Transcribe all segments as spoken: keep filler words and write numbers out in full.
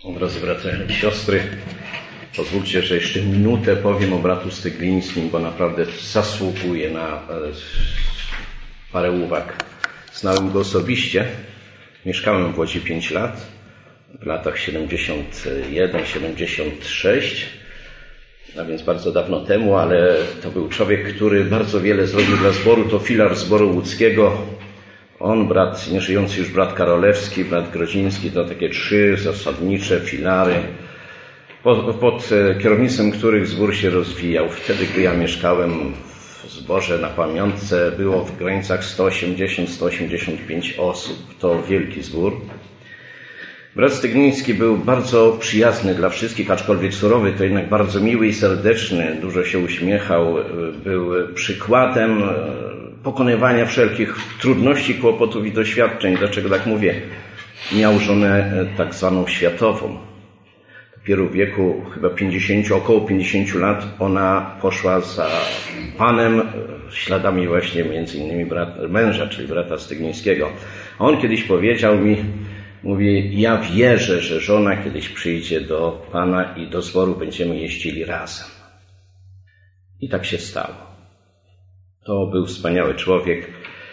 Drodzy bracia i siostry, pozwólcie, że jeszcze minutę powiem o bratu Styglińskim, bo naprawdę zasługuje na parę uwag. Znałem go osobiście, mieszkałem w Łodzi pięć lat, w latach siedemdziesiąt jeden siedemdziesiąt sześć, a więc bardzo dawno temu, ale to był człowiek, który bardzo wiele zrobił dla zboru, to filar zboru łódzkiego. On, brat, nieżyjący już brat Karolewski, brat Grodziński, to takie trzy zasadnicze filary, pod, pod kierownictwem których zbór się rozwijał. Wtedy, gdy ja mieszkałem w zborze na pamiątce, było w granicach sto osiemdziesiąt do stu osiemdziesięciu pięciu osób. To wielki zbór. Brat Stygliński był bardzo przyjazny dla wszystkich, aczkolwiek surowy, to jednak bardzo miły i serdeczny, dużo się uśmiechał, był przykładem pokonywania wszelkich trudności, kłopotów i doświadczeń. Dlaczego tak mówię? Miał żonę tak zwaną światową. Dopiero w wieku chyba pięćdziesięciu, około pięćdziesięciu lat ona poszła za Panem, śladami właśnie między innymi brat, męża, czyli brata Styglińskiego. A on kiedyś powiedział mi, mówi, ja wierzę, że żona kiedyś przyjdzie do Pana i do zboru będziemy jeździli razem. I tak się stało. To był wspaniały człowiek,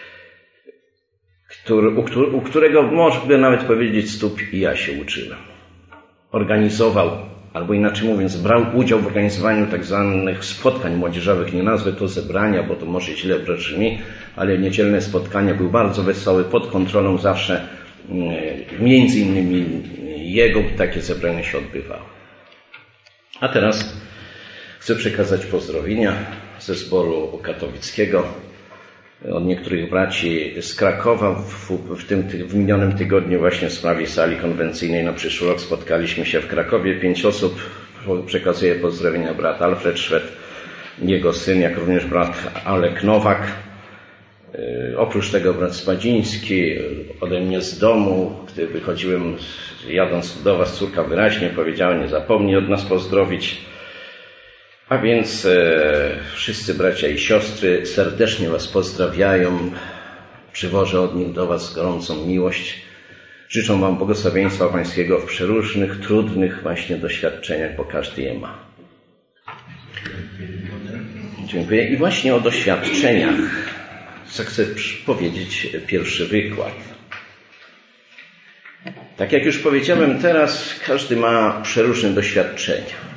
który, u, u którego można nawet powiedzieć stóp i ja się uczyłem. Organizował, albo inaczej mówiąc, brał udział w organizowaniu tak zwanych spotkań młodzieżowych. Nie nazwę to zebrania, bo to może źle brzmi, ale niedzielne spotkania były bardzo wesołe, pod kontrolą zawsze między innymi jego takie zebrania się odbywały. A teraz chcę przekazać pozdrowienia ze zboru katowickiego od niektórych braci z Krakowa. W, w tym w minionym tygodniu właśnie w sprawie sali konwencyjnej na przyszły rok spotkaliśmy się w Krakowie. Pięć osób. Przekazuję pozdrowienia brat Alfred Szwed, jego syn, jak również brat Alek Nowak. Oprócz tego brat Spadziński ode mnie z domu, gdy wychodziłem jadąc do was, córka wyraźnie powiedziała, nie zapomnij od nas pozdrowić. A więc e, wszyscy bracia i siostry serdecznie was pozdrawiają. Przywożę od nich do was gorącą miłość. Życzę wam błogosławieństwa pańskiego w przeróżnych, trudnych właśnie doświadczeniach, bo każdy je ma. Dziękuję. I właśnie o doświadczeniach chcę powiedzieć pierwszy wykład. Tak jak już powiedziałem teraz, każdy ma przeróżne doświadczenia.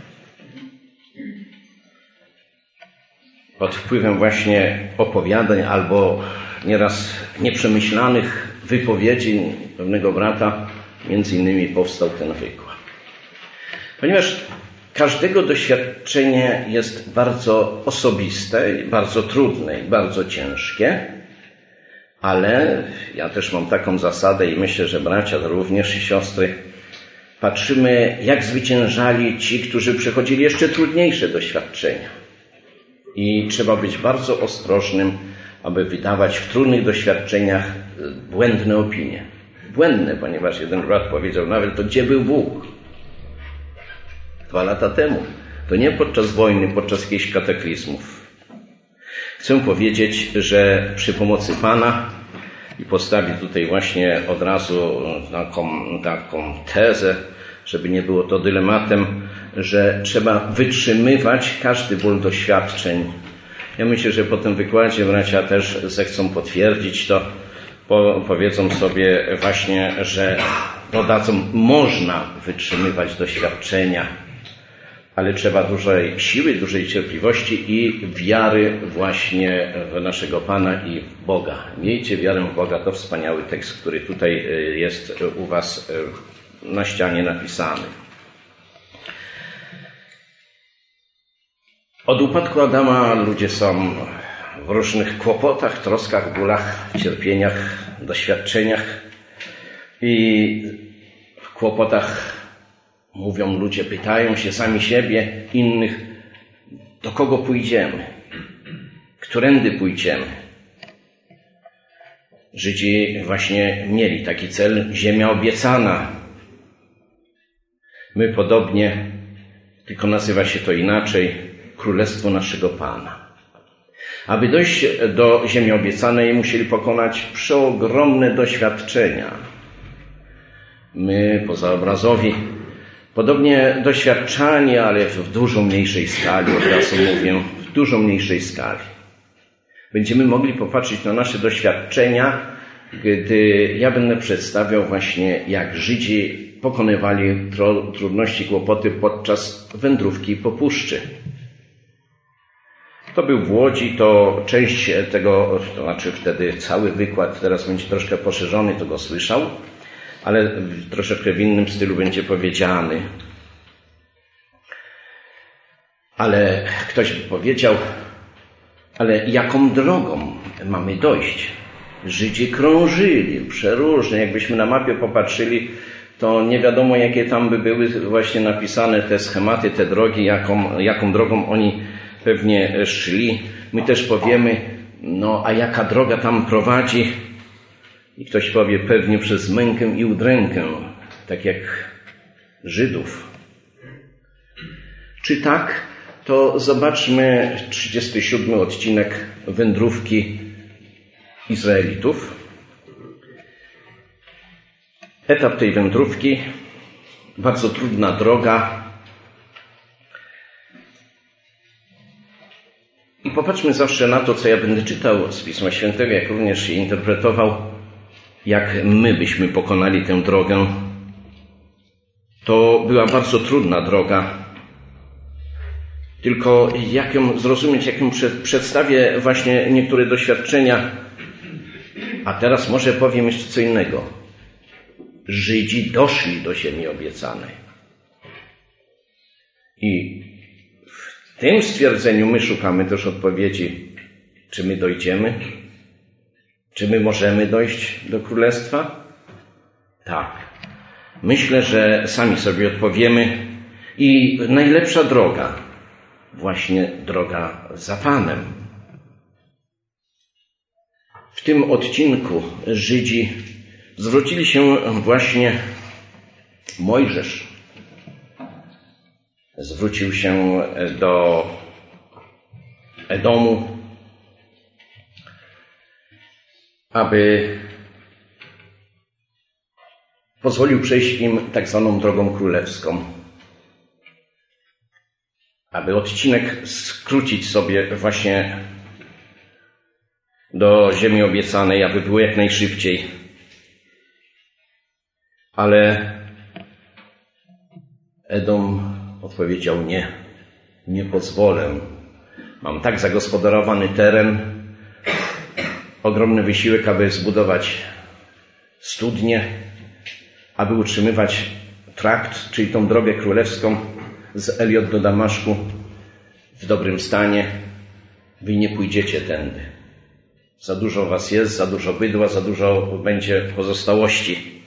Pod wpływem właśnie opowiadań albo nieraz nieprzemyślanych wypowiedzi pewnego brata, między innymi powstał ten wykład. Ponieważ każdego doświadczenie jest bardzo osobiste, bardzo trudne i bardzo ciężkie, ale ja też mam taką zasadę i myślę, że bracia również i siostry, patrzymy, jak zwyciężali ci, którzy przechodzili jeszcze trudniejsze doświadczenia. I trzeba być bardzo ostrożnym, aby wydawać w trudnych doświadczeniach błędne opinie. Błędne, ponieważ jeden brat powiedział nawet, to gdzie był Bóg? Dwa lata temu. To nie podczas wojny, podczas jakichś kataklizmów. Chcę powiedzieć, że przy pomocy Pana i postawię tutaj właśnie od razu taką, taką tezę, żeby nie było to dylematem, że trzeba wytrzymywać każdy ból doświadczeń. Ja myślę, że po tym wykładzie bracia też zechcą potwierdzić to, po, powiedzą sobie właśnie, że dodadzą, można wytrzymywać doświadczenia, ale trzeba dużej siły, dużej cierpliwości i wiary właśnie w naszego Pana i w Boga. Miejcie wiarę w Boga, to wspaniały tekst, który tutaj jest u was na ścianie napisany. Od upadku Adama ludzie są w różnych kłopotach, troskach, bólach, cierpieniach, doświadczeniach i w kłopotach mówią ludzie, pytają się sami siebie, innych, do kogo pójdziemy, którędy pójdziemy. Żydzi właśnie mieli taki cel, ziemia obiecana. My podobnie, tylko nazywa się to inaczej, Królestwo naszego Pana. Aby dojść do ziemi obiecanej, musieli pokonać przeogromne doświadczenia. My, pozaobrazowi, Podobnie doświadczanie, ale w dużo mniejszej skali, od razu mówię, w dużo mniejszej skali. Będziemy mogli popatrzeć na nasze doświadczenia, gdy ja będę przedstawiał właśnie, jak Żydzi pokonywali trudności, kłopoty podczas wędrówki po puszczy. To był w Łodzi, to część tego, to znaczy wtedy cały wykład, teraz będzie troszkę poszerzony, to go słyszał, ale troszeczkę w innym stylu będzie powiedziany. Ale ktoś by powiedział, ale jaką drogą mamy dojść? Żydzi krążyli przeróżnie. Jakbyśmy na mapie popatrzyli, to nie wiadomo, jakie tam by były właśnie napisane te schematy, te drogi, jaką, jaką drogą oni pewnie szli. My też powiemy, no a jaka droga tam prowadzi? I ktoś powie, pewnie przez mękę i udrękę, tak jak Żydów. Czy tak? To zobaczmy trzydziesty siódmy odcinek wędrówki Izraelitów. Etap tej wędrówki, bardzo trudna droga. I popatrzmy zawsze na to, co ja będę czytał z Pisma Świętego, jak również je interpretował, jak my byśmy pokonali tę drogę. To była bardzo trudna droga. Tylko jak ją zrozumieć, jak ją przedstawię właśnie niektóre doświadczenia. A teraz może powiem jeszcze co innego. Żydzi doszli do ziemi obiecanej. I w tym stwierdzeniu my szukamy też odpowiedzi, czy my dojdziemy? Czy my możemy dojść do Królestwa? Tak. Myślę, że sami sobie odpowiemy. I najlepsza droga, właśnie droga za Panem. W tym odcinku Żydzi zwrócili się właśnie, Mojżesz zwrócił się do Edomu, aby pozwolił przejść im tak zwaną drogą królewską. Aby odcinek skrócić sobie właśnie do ziemi obiecanej, aby było jak najszybciej. Ale Edom odpowiedział nie, nie pozwolę. Mam tak zagospodarowany teren, ogromny wysiłek, aby zbudować studnię, aby utrzymywać trakt, czyli tą drogę królewską z Eliot do Damaszku w dobrym stanie. Wy nie pójdziecie tędy. Za dużo was jest, za dużo bydła, za dużo będzie pozostałości.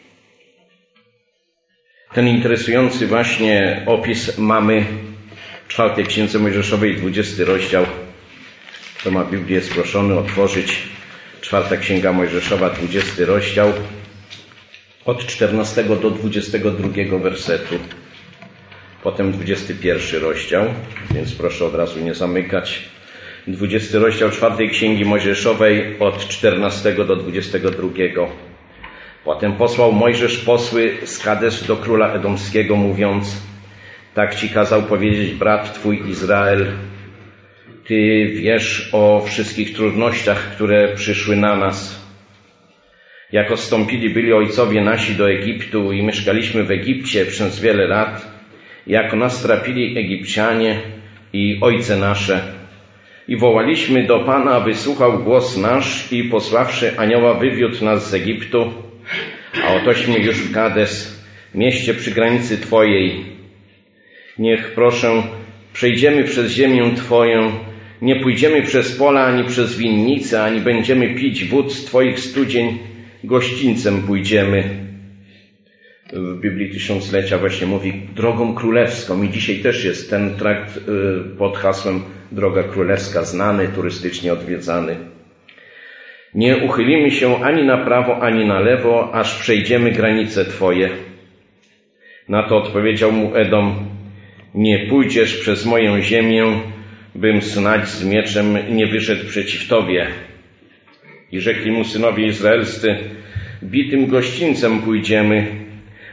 Ten interesujący właśnie opis mamy w czwartej Księdze Mojżeszowej, dwudziesty rozdział. Kto ma Biblię, jest proszony otworzyć. Czwarta Księga Mojżeszowa, dwudziesty rozdział, od czternastego do dwudziestego drugiego wersetu. Potem dwudziesty pierwszy rozdział, więc proszę od razu nie zamykać. dwudziesty rozdział czwartej Księgi Mojżeszowej, od czternastego do dwudziestego drugiego. Potem posłał Mojżesz posły z Kades do króla edomskiego, mówiąc: tak ci kazał powiedzieć brat twój Izrael. Ty wiesz o wszystkich trudnościach, które przyszły na nas. Jak odstąpili byli ojcowie nasi do Egiptu i mieszkaliśmy w Egipcie przez wiele lat, jak nas trapili Egipcianie i ojce nasze. I wołaliśmy do Pana, aby słuchał głos nasz i posławszy anioła wywiódł nas z Egiptu, a otośmy już w Kades, mieście przy granicy Twojej. Niech, proszę, przejdziemy przez ziemię Twoją, nie pójdziemy przez pola, ani przez winnice, ani będziemy pić wód z Twoich studzień, gościńcem pójdziemy. W Biblii Tysiąclecia właśnie mówi drogą królewską i dzisiaj też jest ten trakt pod hasłem Droga Królewska, znany, turystycznie odwiedzany. Nie uchylimy się ani na prawo, ani na lewo, aż przejdziemy granice Twoje. Na to odpowiedział mu Edom: nie pójdziesz przez moją ziemię, bym snadź z mieczem nie wyszedł przeciw Tobie. I rzekli mu synowie izraelscy: bitym gościńcem pójdziemy,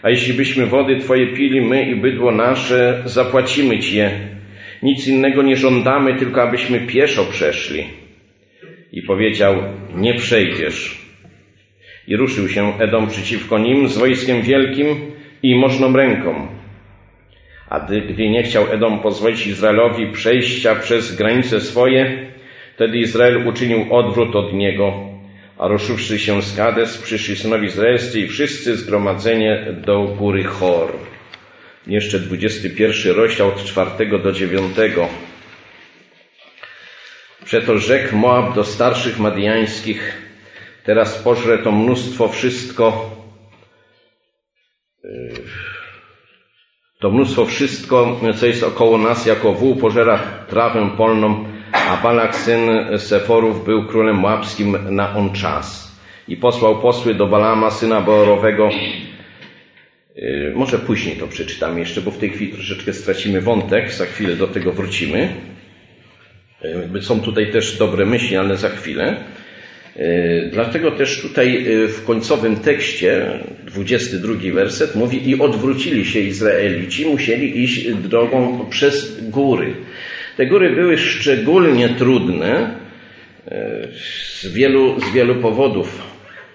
A jeśli byśmy wody Twoje pili, my i bydło nasze, zapłacimy Ci je. Nic innego nie żądamy, tylko abyśmy pieszo przeszli. I powiedział, nie przejdziesz. I ruszył się Edom przeciwko nim z wojskiem wielkim i możną ręką. A gdy nie chciał Edom pozwolić Izraelowi przejścia przez granice swoje, wtedy Izrael uczynił odwrót od niego, a ruszywszy się z Kades, przyszli synowie izraelscy i wszyscy zgromadzenie do góry Hor. Jeszcze dwudziesty pierwszy rozdział od czwartego do dziewiątego. Przeto rzekł Moab do starszych madiańskich, teraz pożre to mnóstwo wszystko, to mnóstwo wszystko, co jest około nas, jako wół pożera trawę polną, a Balak, syn Seforów, był królem moabskim na on czas. I posłał posły do Balama, syna Beorowego. Yy, może później to przeczytamy jeszcze, bo w tej chwili troszeczkę stracimy wątek, za chwilę do tego wrócimy. Yy, są tutaj też dobre myśli, ale za chwilę. Yy, dlatego też tutaj yy, w końcowym tekście, dwudziesty drugi werset, mówi i odwrócili się Izraelici, musieli iść drogą przez góry. Te góry były szczególnie trudne z wielu, z wielu powodów.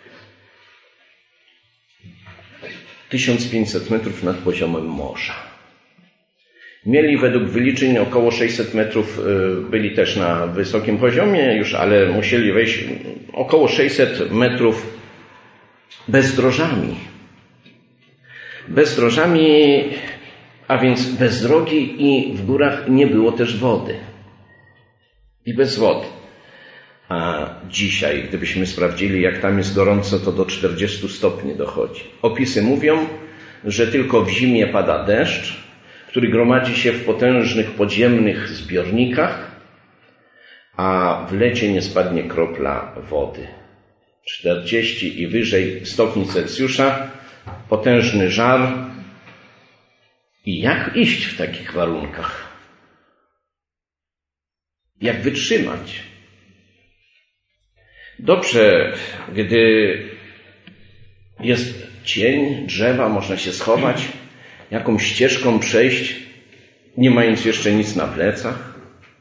tysiąc pięćset metrów nad poziomem morza. Mieli według wyliczeń około sześćset metrów, byli też na wysokim poziomie już, ale musieli wejść około sześćset metrów bezdrożami. Bezdrożami, a więc bez drogi i w górach nie było też wody. I bez wody. A dzisiaj, gdybyśmy sprawdzili, jak tam jest gorąco, to do czterdziestu stopni dochodzi. Opisy mówią, że tylko w zimie pada deszcz, który gromadzi się w potężnych podziemnych zbiornikach, a w lecie nie spadnie kropla wody. czterdzieści i wyżej stopni Celsjusza, potężny żar. I jak iść w takich warunkach? Jak wytrzymać? Dobrze, gdy jest cień, drzewa, można się schować, jakąś ścieżką przejść, nie mając jeszcze nic na plecach.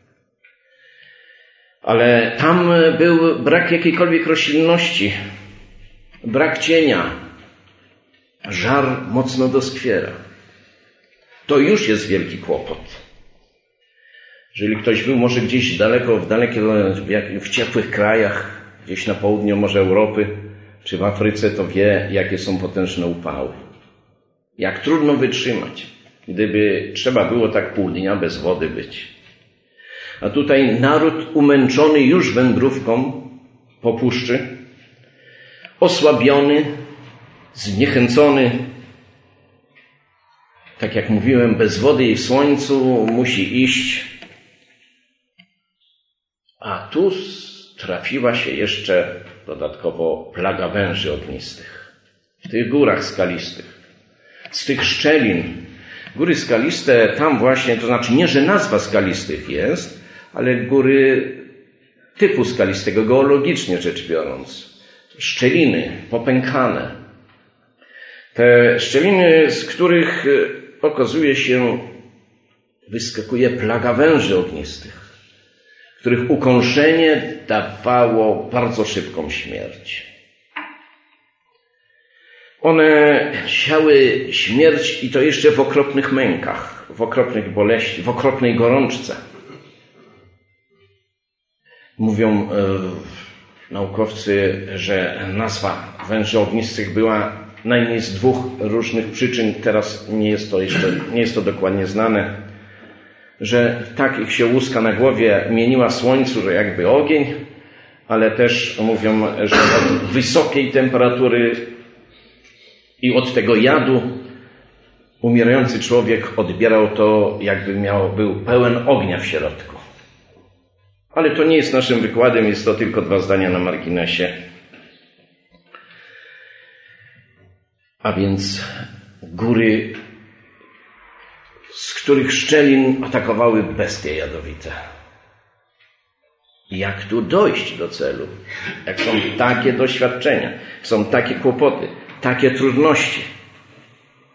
Ale tam był brak jakiejkolwiek roślinności, brak cienia, żar mocno doskwiera. To już jest wielki kłopot. Jeżeli ktoś był może gdzieś daleko, w dalekie, w ciepłych krajach, gdzieś na południu może Europy, czy w Afryce, to wie, jakie są potężne upały. Jak trudno wytrzymać, gdyby trzeba było tak pół dnia bez wody być. A tutaj naród umęczony już wędrówką po puszczy, osłabiony, zniechęcony, tak jak mówiłem, bez wody i w słońcu musi iść. A tu trafiła się jeszcze dodatkowo plaga węży ognistych. W tych górach skalistych, z tych szczelin. Góry skaliste tam właśnie, to znaczy nie, że nazwa skalistych jest, ale góry typu skalistego, geologicznie rzecz biorąc. Szczeliny popękane. Te szczeliny, z których okazuje się, wyskakuje plaga węży ognistych, których ukąszenie dawało bardzo szybką śmierć. One siały śmierć i to jeszcze w okropnych mękach, w okropnych boleści, w okropnej gorączce. Mówią e, naukowcy, że nazwa węży ognistych była najmniej z dwóch różnych przyczyn. Teraz nie jest to jeszcze, nie jest to dokładnie znane, że tak ich się łuska na głowie mieniła słońcu, że jakby ogień, ale też mówią, że od wysokiej temperatury i od tego jadu umierający człowiek odbierał to, jakby miał, był pełen ognia w środku. Ale to nie jest naszym wykładem, jest to tylko dwa zdania na marginesie. A więc góry, z których szczelin atakowały bestie jadowite. Jak tu dojść do celu? Jak są takie doświadczenia, są takie kłopoty, takie trudności.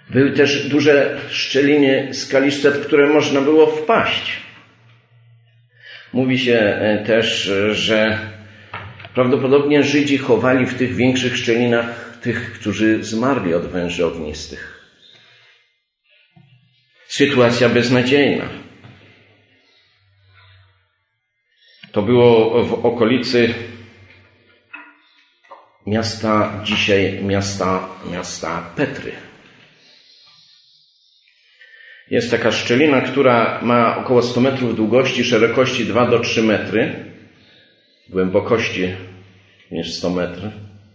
Były też duże szczeliny skaliste, w które można było wpaść. Mówi się też, że prawdopodobnie Żydzi chowali w tych większych szczelinach tych, którzy zmarli od węży ognistych. Sytuacja beznadziejna. To było w okolicy miasta, dzisiaj miasta, miasta Petry. Jest taka szczelina, która ma około sto metrów długości, szerokości dwa do trzech metry, głębokości niż sto metrów.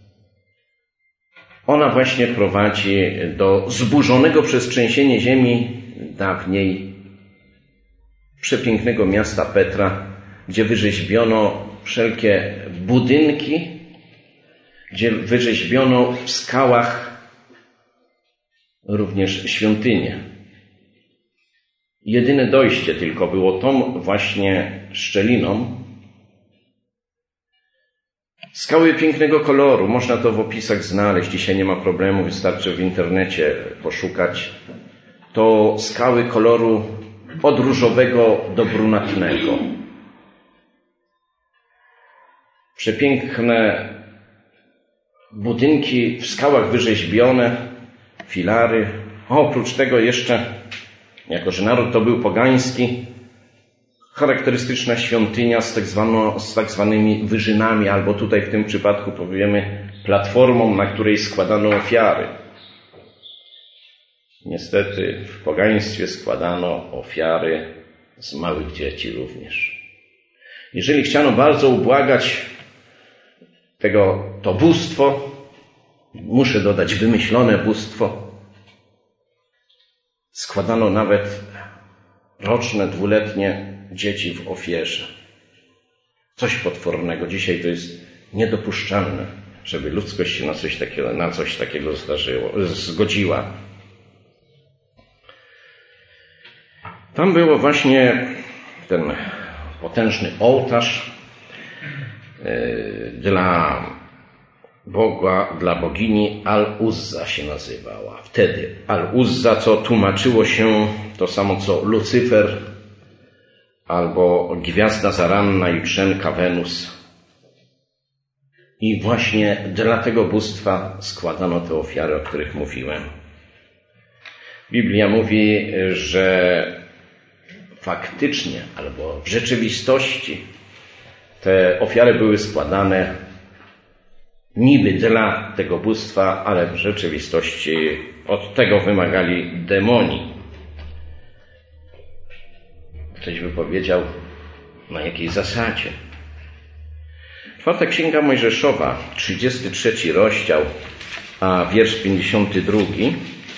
Ona właśnie prowadzi do zburzonego przez trzęsienie ziemi dawniej przepięknego miasta Petra, gdzie wyrzeźbiono wszelkie budynki, gdzie wyrzeźbiono w skałach również świątynię. Jedyne dojście tylko było tą właśnie szczeliną. Skały pięknego koloru, można to w opisach znaleźć, dzisiaj nie ma problemu, wystarczy w internecie poszukać. To skały koloru od różowego do brunatnego. Przepiękne budynki w skałach wyrzeźbione, filary. Oprócz tego jeszcze, jako że naród to był pogański, charakterystyczna świątynia z tak, zwano, z tak zwanymi wyżynami, albo tutaj w tym przypadku powiemy platformą, na której składano ofiary. Niestety w pogaństwie składano ofiary z małych dzieci również. Jeżeli chciano bardzo ubłagać tego, to bóstwo, muszę dodać wymyślone bóstwo, składano nawet roczne, dwuletnie dzieci w ofierze. Coś potwornego. Dzisiaj to jest niedopuszczalne, żeby ludzkość się na coś takiego, na coś takiego zdarzyło, zgodziła. Tam było właśnie ten potężny ołtarz dla Boga, dla bogini Al-Uzza się nazywała. Wtedy Al-Uzza, co tłumaczyło się to samo co Lucyfer, albo gwiazda zaranna, jutrzenka Wenus. I właśnie dla tego bóstwa składano te ofiary, o których mówiłem. Biblia mówi, że faktycznie, albo w rzeczywistości te ofiary były składane niby dla tego bóstwa, ale w rzeczywistości od tego wymagali demoni. Ktoś by powiedział, na jakiej zasadzie? Czwarta Księga Mojżeszowa, trzydziesty trzeci rozdział, a wiersz pięćdziesiąty drugi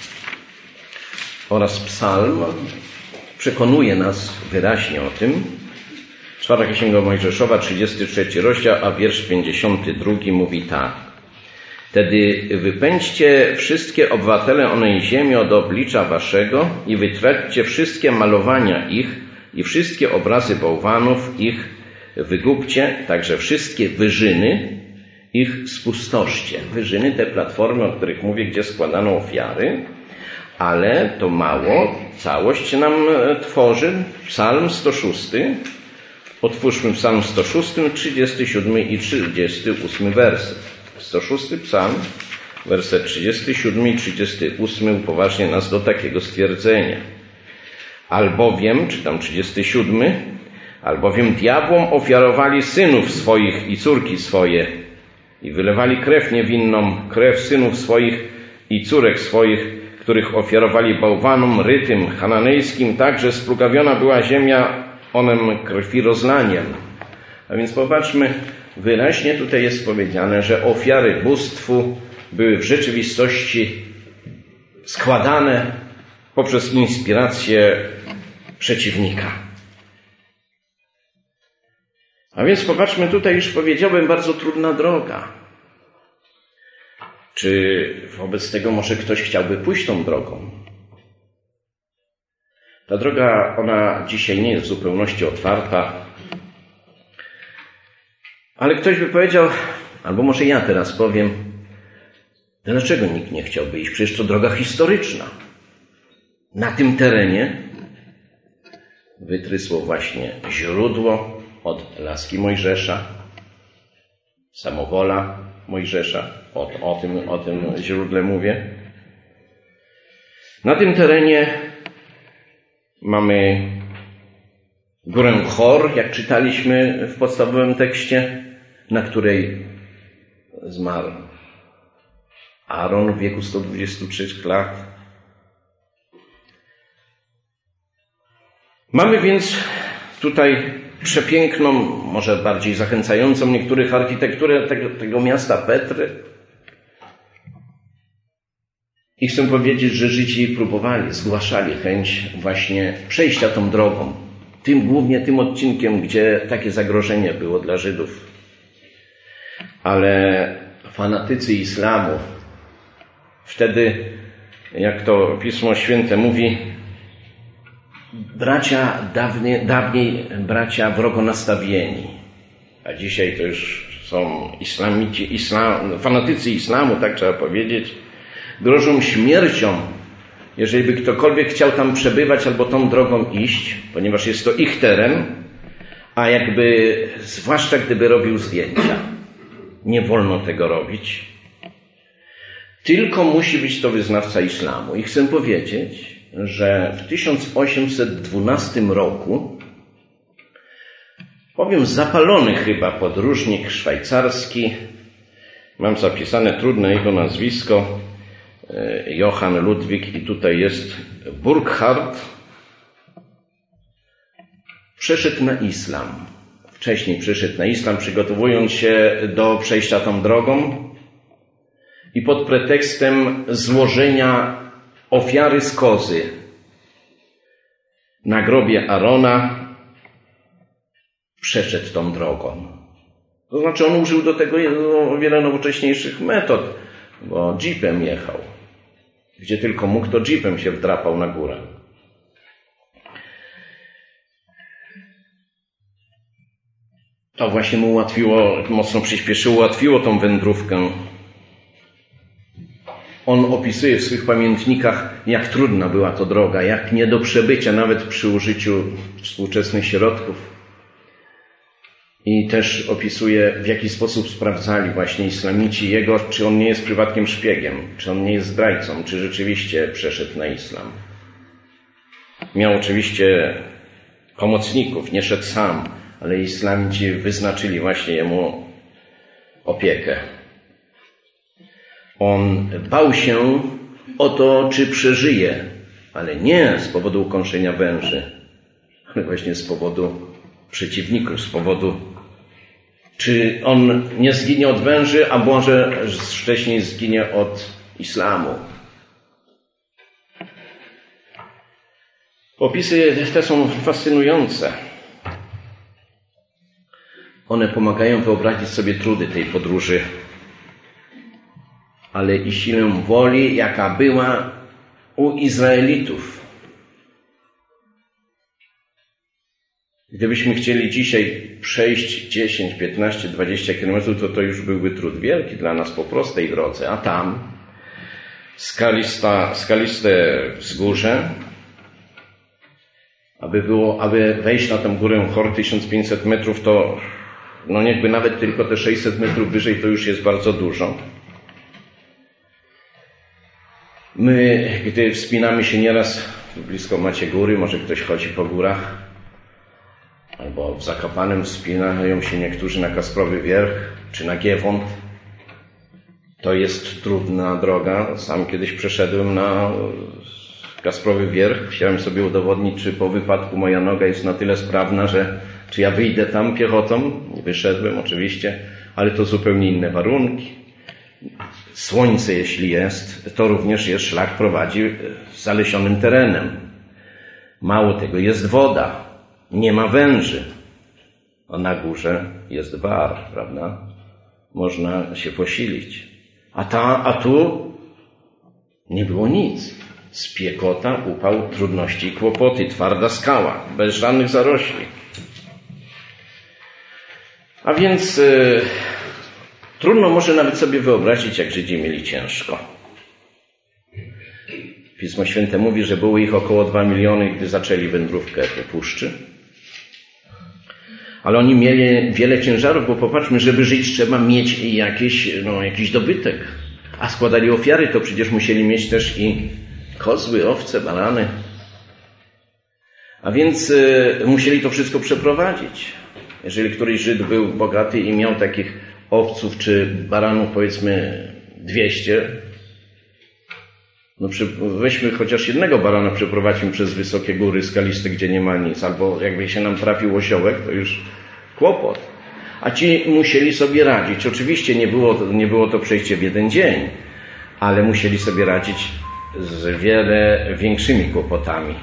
oraz psalm przekonuje nas wyraźnie o tym. Czwarta Księga Mojżeszowa, trzydziesty trzeci rozdział, a wiersz pięćdziesiąty drugi mówi tak. Wtedy wypędźcie wszystkie obywatele onej ziemi od oblicza waszego i wytraćcie wszystkie malowania ich i wszystkie obrazy bałwanów ich wygubcie, także wszystkie wyżyny ich spustoszcie. Wyżyny, te platformy, o których mówię, gdzie składano ofiary, ale to mało, całość nam tworzy Psalm sto szósty. Otwórzmy Psalm sto szósty, trzydziesty siódmy i trzydziesty ósmy werset. sto szósty Psalm, werset trzydziesty siódmy i trzydziesty ósmy upoważnia nas do takiego stwierdzenia. Albowiem, czytam trzydziesty siódmy, albowiem diabłom ofiarowali synów swoich i córki swoje i wylewali krew niewinną, krew synów swoich i córek swoich, których ofiarowali bałwanom, rytym, chananejskim, tak, że splugawiona była ziemia onem krwi rozlaniem. A więc popatrzmy, wyraźnie tutaj jest powiedziane, że ofiary bóstwu były w rzeczywistości składane poprzez inspirację przeciwnika. A więc popatrzmy, tutaj już powiedziałem, bardzo trudna droga. Czy wobec tego może ktoś chciałby pójść tą drogą? Ta droga, ona dzisiaj nie jest w zupełności otwarta, ale ktoś by powiedział, albo może ja teraz powiem, dlaczego nikt nie chciałby iść? Przecież to droga historyczna. Na tym terenie wytrysło właśnie źródło od laski Mojżesza, samowola Mojżesza, o, o, tym, o tym źródle mówię. Na tym terenie mamy górę Hor, jak czytaliśmy w podstawowym tekście, na której zmarł Aaron w wieku stu dwudziestu trzech lat. Mamy więc tutaj przepiękną, może bardziej zachęcającą niektórych architekturę tego, tego miasta Petry. I chcę powiedzieć, że Żydzi próbowali, zgłaszali chęć właśnie przejścia tą drogą. Tym głównie tym odcinkiem, gdzie takie zagrożenie było dla Żydów. Ale fanatycy islamu, wtedy, jak to Pismo Święte mówi, bracia dawniej, dawniej bracia wrogo nastawieni, a dzisiaj to już są islamici, islam, fanatycy islamu, tak trzeba powiedzieć, grożą śmiercią, jeżeli by ktokolwiek chciał tam przebywać albo tą drogą iść, ponieważ jest to ich teren, a jakby, zwłaszcza gdyby robił zdjęcia. Nie wolno tego robić. Tylko musi być to wyznawca islamu. I chcę powiedzieć, że w tysiąc osiemset dwunastym roku, powiem zapalony chyba podróżnik szwajcarski, mam zapisane trudne jego nazwisko, Johann Ludwig, i tutaj jest Burckhardt, przeszedł na islam. Wcześniej przeszedł na islam, przygotowując się do przejścia tą drogą i pod pretekstem złożenia ofiary z kozy na grobie Arona przeszedł tą drogą. To znaczy on użył do tego o wiele nowocześniejszych metod, bo jeepem jechał. Gdzie tylko mógł, to jeepem się wdrapał na górę. To właśnie mu ułatwiło, mocno przyspieszyło, ułatwiło tą wędrówkę. On opisuje w swych pamiętnikach, jak trudna była to droga, jak nie do przebycia nawet przy użyciu współczesnych środków. I też opisuje, w jaki sposób sprawdzali właśnie islamici jego, czy on nie jest przypadkiem szpiegiem, czy on nie jest zdrajcą, czy rzeczywiście przeszedł na islam. Miał oczywiście pomocników, nie szedł sam, ale islamici wyznaczyli właśnie jemu opiekę. On bał się o to, czy przeżyje, ale nie z powodu ukąszenia węży, ale właśnie z powodu przeciwników, z powodu, czy on nie zginie od węży, a może wcześniej zginie od islamu. Opisy te są fascynujące. One pomagają wyobrazić sobie trudy tej podróży, ale i siłę woli, jaka była u Izraelitów. Gdybyśmy chcieli dzisiaj przejść dziesięć, piętnaście, dwadzieścia kilometrów, to to już byłby trud wielki dla nas po prostej drodze. A tam skalista, skaliste wzgórze, aby było, aby wejść na tę górę Hor tysiąc pięćset metrów, to no niechby nawet tylko te sześćset metrów wyżej, to już jest bardzo dużo. My, gdy wspinamy się nieraz, blisko macie góry, może ktoś chodzi po górach, albo w Zakopanem wspinają się niektórzy na Kasprowy Wierch, czy na Giewont. To jest trudna droga. Sam kiedyś przeszedłem na Kasprowy Wierch. Chciałem sobie udowodnić, czy po wypadku moja noga jest na tyle sprawna, że czy ja wyjdę tam piechotą. Wyszedłem oczywiście, ale to zupełnie inne warunki. Słońce, jeśli jest, to również jest szlak prowadzi zalesionym terenem. Mało tego, jest woda, nie ma węży. A na górze jest bar, prawda? Można się posilić. A, ta, a tu nie było nic. Spiekota, upał, trudności i kłopoty, twarda skała, bez żadnych zarośli. A więc yy, trudno może nawet sobie wyobrazić, jak Żydzi mieli ciężko. Pismo Święte mówi, że było ich około dwa miliony, gdy zaczęli wędrówkę po puszczy. Ale oni mieli wiele ciężarów, bo popatrzmy, żeby żyć trzeba mieć jakieś, no, jakiś dobytek. A składali ofiary, to przecież musieli mieć też i kozły, owce, barany. A więc y, musieli to wszystko przeprowadzić. Jeżeli któryś Żyd był bogaty i miał takich owców czy baranów, powiedzmy dwieście, no przy, weźmy chociaż jednego barana, przeprowadźmy przez wysokie góry skaliste, gdzie nie ma nic, albo jakby się nam trafił osiołek, to już kłopot. A ci musieli sobie radzić. Oczywiście nie było, nie było to przejście w jeden dzień, ale musieli sobie radzić z wiele większymi kłopotami.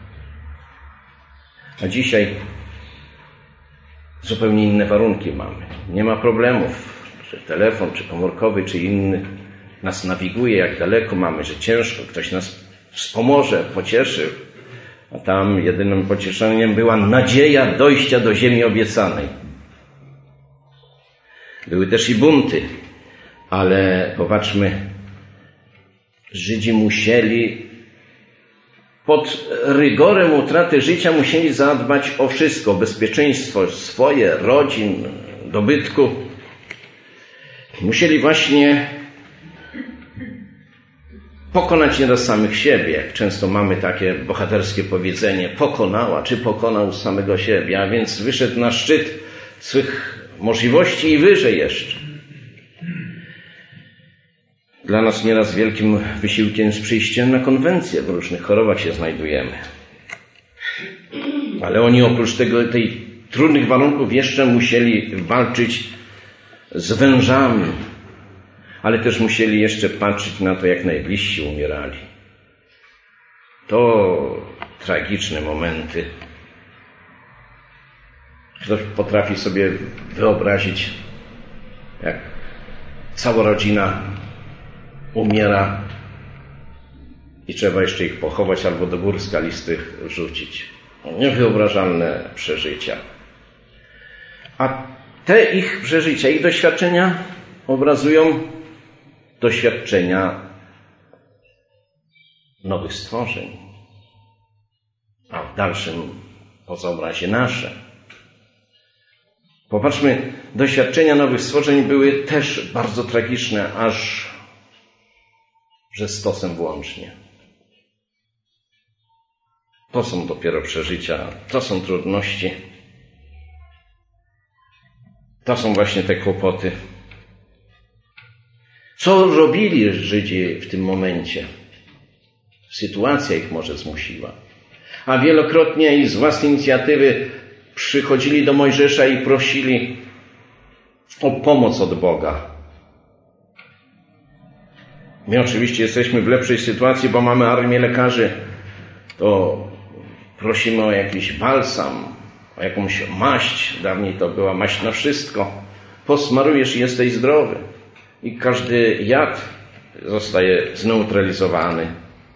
A dzisiaj zupełnie inne warunki mamy. Nie ma problemów, że telefon, czy komórkowy, czy inny nas nawiguje, jak daleko mamy, że ciężko, ktoś nas wspomoże, pocieszy. A tam jedynym pocieszeniem była nadzieja dojścia do ziemi obiecanej. Były też i bunty, ale popatrzmy, Żydzi musieli pod rygorem utraty życia musieli zadbać o wszystko, bezpieczeństwo swoje, rodzin, dobytku. Musieli właśnie pokonać nieraz samych siebie, jak często mamy takie bohaterskie powiedzenie, pokonała, czy pokonał samego siebie, a więc wyszedł na szczyt swych możliwości i wyżej jeszcze. Dla nas nieraz wielkim wysiłkiem jest przyjście na konwencję, w różnych chorobach się znajdujemy. Ale oni oprócz tego, tej trudnych warunków jeszcze musieli walczyć z wężami, ale też musieli jeszcze patrzeć na to, jak najbliżsi umierali. To tragiczne momenty. Ktoś potrafi sobie wyobrazić, jak cała rodzina umiera i trzeba jeszcze ich pochować albo do gór skalistych rzucić. Niewyobrażalne przeżycia. A te ich przeżycia, ich doświadczenia obrazują doświadczenia nowych stworzeń, a w dalszym pozaobrazie nasze. Popatrzmy, doświadczenia nowych stworzeń były też bardzo tragiczne, aż że stosem włącznie. To są dopiero przeżycia, to są trudności, to są właśnie te kłopoty. Co robili Żydzi w tym momencie? Sytuacja ich może zmusiła. A wielokrotnie i z własnej inicjatywy przychodzili do Mojżesza i prosili o pomoc od Boga. My oczywiście jesteśmy w lepszej sytuacji, bo mamy armię lekarzy. To prosimy o jakiś balsam, o jakąś maść. Dawniej to była maść na wszystko. Posmarujesz i jesteś zdrowy. I każdy jad zostaje zneutralizowany.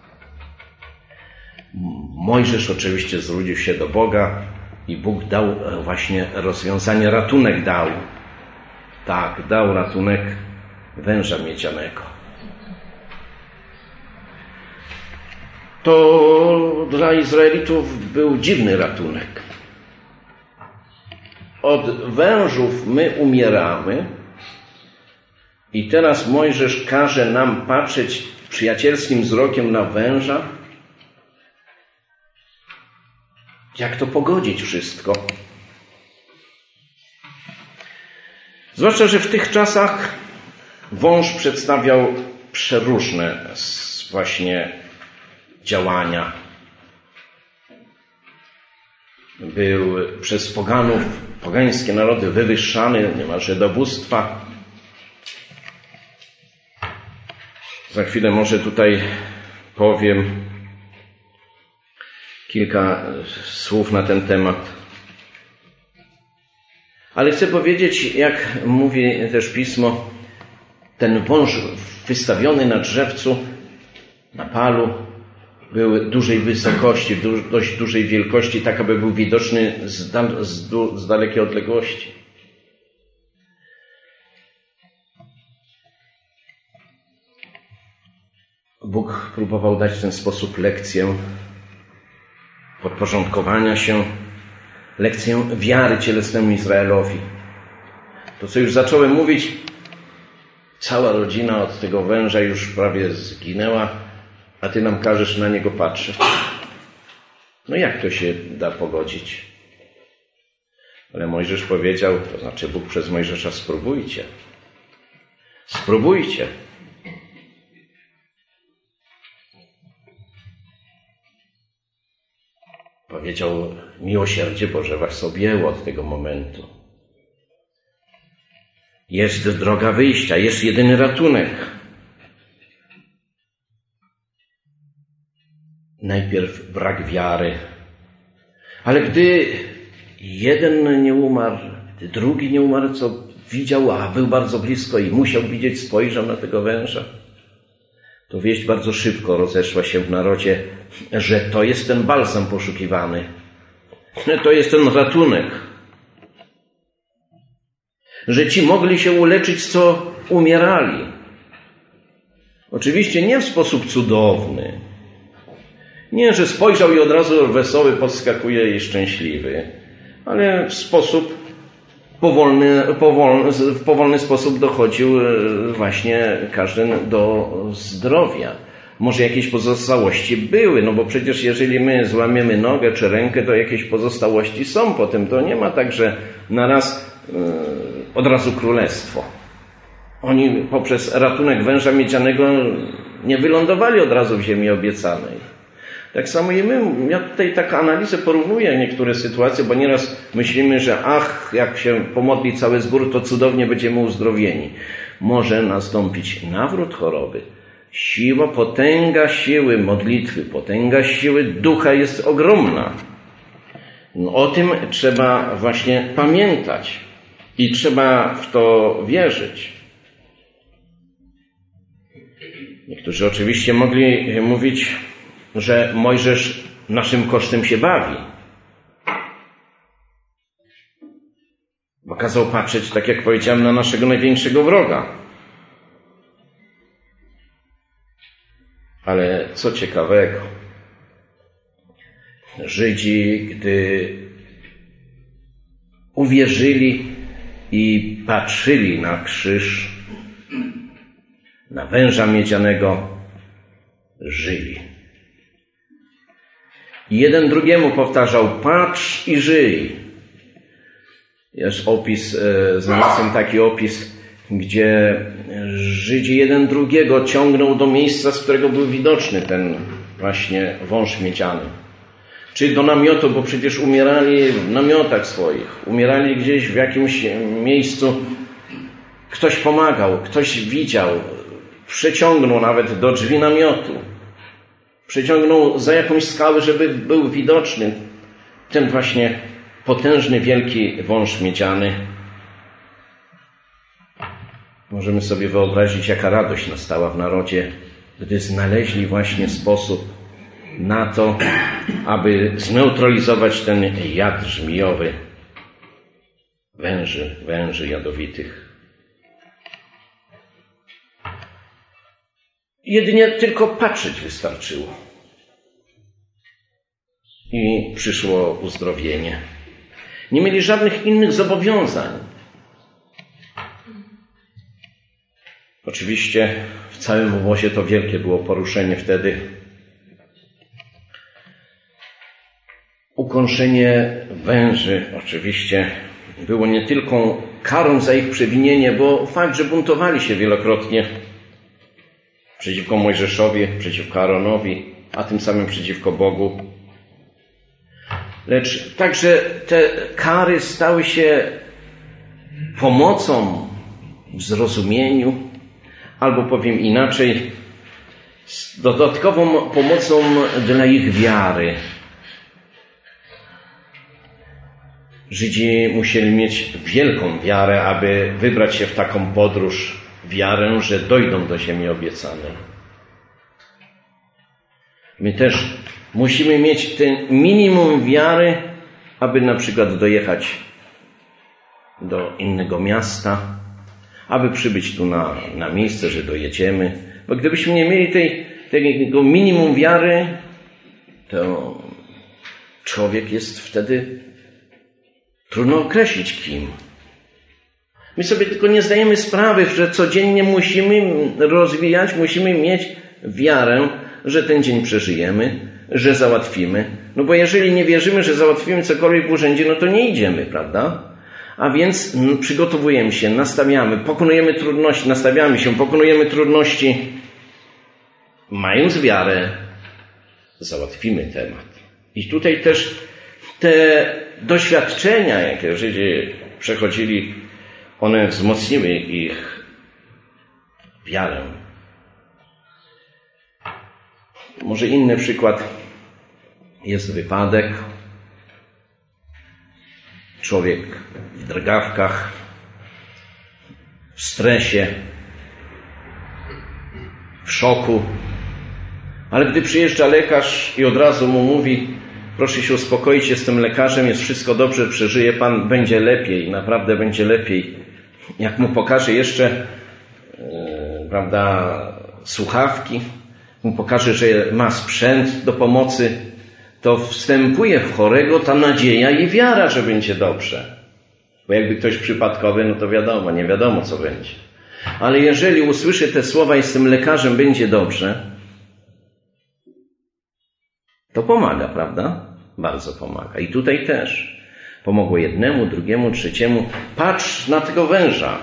Mojżesz oczywiście zwrócił się do Boga i Bóg dał właśnie rozwiązanie, ratunek dał. Tak, dał ratunek węża miedzianego. To dla Izraelitów był dziwny ratunek. Od wężów my umieramy i teraz Mojżesz każe nam patrzeć przyjacielskim wzrokiem na węża. Jak to pogodzić wszystko? Zwłaszcza, że w tych czasach wąż przedstawiał przeróżne właśnie działania. Był przez poganów, pogańskie narody wywyższany niemalże do bóstwa. Za chwilę może tutaj powiem kilka słów na ten temat. Ale chcę powiedzieć, jak mówi też Pismo, ten wąż wystawiony na drzewcu, na palu, był dużej wysokości, dość dużej wielkości, tak aby był widoczny z, dal, z, z dalekiej odległości. Bóg próbował dać w ten sposób lekcję podporządkowania się, lekcję wiary cielesnemu Izraelowi. To, co już zacząłem mówić, cała rodzina od tego węża już prawie zginęła, a Ty nam każesz na niego patrzeć. No jak to się da pogodzić? Ale Mojżesz powiedział, to znaczy Bóg przez Mojżesza, spróbujcie. Spróbujcie. Powiedział, miłosierdzie Boże was objęło od tego momentu. Jest droga wyjścia, jest jedyny ratunek. Najpierw brak wiary. Ale gdy jeden nie umarł, gdy drugi nie umarł, co widział, a był bardzo blisko i musiał widzieć, spojrzał na tego węża, to wieść bardzo szybko rozeszła się w narodzie, że to jest ten balsam poszukiwany. To jest ten ratunek. Że ci mogli się uleczyć, co umierali. Oczywiście nie w sposób cudowny. Nie, że spojrzał i od razu wesoły podskakuje i szczęśliwy. Ale w sposób powolny, powolny, w powolny sposób dochodził właśnie każdy do zdrowia. Może jakieś pozostałości były, no bo przecież jeżeli my złamiemy nogę czy rękę, to jakieś pozostałości są potem. To nie ma tak, że na raz yy, od razu królestwo. Oni poprzez ratunek węża miedzianego nie wylądowali od razu w ziemi obiecanej. Tak samo i my, ja tutaj tak analizę porównuję niektóre sytuacje, bo nieraz myślimy, że ach, jak się pomodli cały zbór, to cudownie będziemy uzdrowieni. Może nastąpić nawrót choroby. Siła, potęga siły modlitwy, potęga siły ducha jest ogromna. No, o tym trzeba właśnie pamiętać i trzeba w to wierzyć. Niektórzy oczywiście mogli mówić, że Mojżesz naszym kosztem się bawi. Bo kazał patrzeć, tak jak powiedziałem, na naszego największego wroga. Ale co ciekawego, Żydzi, gdy uwierzyli i patrzyli na krzyż, na węża miedzianego, żyli. I jeden drugiemu powtarzał, patrz i żyj. Jest opis, znalazłem taki opis, gdzie Żydzi jeden drugiego ciągnął do miejsca, z którego był widoczny ten właśnie wąż miedziany. Czy do namiotu, bo przecież umierali w namiotach swoich. Umierali gdzieś w jakimś miejscu. Ktoś pomagał, ktoś widział. Przeciągnął nawet do drzwi namiotu. Przeciągnął za jakąś skałę, żeby był widoczny ten właśnie potężny, wielki wąż miedziany. Możemy sobie wyobrazić, jaka radość nastała w narodzie, gdy znaleźli właśnie sposób na to, aby zneutralizować ten jad żmijowy węży, węży jadowitych. Jedynie tylko patrzeć wystarczyło. I przyszło uzdrowienie. Nie mieli żadnych innych zobowiązań. Oczywiście w całym obozie to wielkie było poruszenie wtedy. Ukąszenie węży oczywiście było nie tylko karą za ich przewinienie, bo fakt, że buntowali się wielokrotnie przeciwko Mojżeszowi, przeciwko Aaronowi, a tym samym przeciwko Bogu. Lecz także te kary stały się pomocą w zrozumieniu, albo powiem inaczej, dodatkową pomocą dla ich wiary. Żydzi musieli mieć wielką wiarę, aby wybrać się w taką podróż, wiarę, że dojdą do ziemi obiecanej. My też musimy mieć ten minimum wiary, aby na przykład dojechać do innego miasta, aby przybyć tu na, na miejsce, że dojedziemy. Bo gdybyśmy nie mieli tej, tego minimum wiary, to człowiek jest wtedy trudno określić kim. My sobie tylko nie zdajemy sprawy, że codziennie musimy rozwijać, musimy mieć wiarę, że ten dzień przeżyjemy, że załatwimy. No bo jeżeli nie wierzymy, że załatwimy cokolwiek w urzędzie, no to nie idziemy, prawda? A więc przygotowujemy się, nastawiamy, pokonujemy trudności, nastawiamy się, pokonujemy trudności. Mając wiarę, załatwimy temat. I tutaj też te doświadczenia, jakie Żydzi przechodzili, one wzmocniły ich wiarę. Może inny przykład jest wypadek. Człowiek w drgawkach, w stresie, w szoku. Ale gdy przyjeżdża lekarz i od razu mu mówi: proszę się uspokoić, jestem lekarzem, jest wszystko dobrze, przeżyje pan, będzie lepiej, naprawdę będzie lepiej. Jak mu pokaże jeszcze, yy, prawda, słuchawki, mu pokaże, że ma sprzęt do pomocy, to wstępuje w chorego ta nadzieja i wiara, że będzie dobrze. Bo jakby ktoś przypadkowy, no to wiadomo, nie wiadomo co będzie. Ale jeżeli usłyszy te słowa: jestem lekarzem, będzie dobrze, to pomaga, prawda? Bardzo pomaga. I tutaj też pomogło jednemu, drugiemu, trzeciemu. Patrz na tego węża.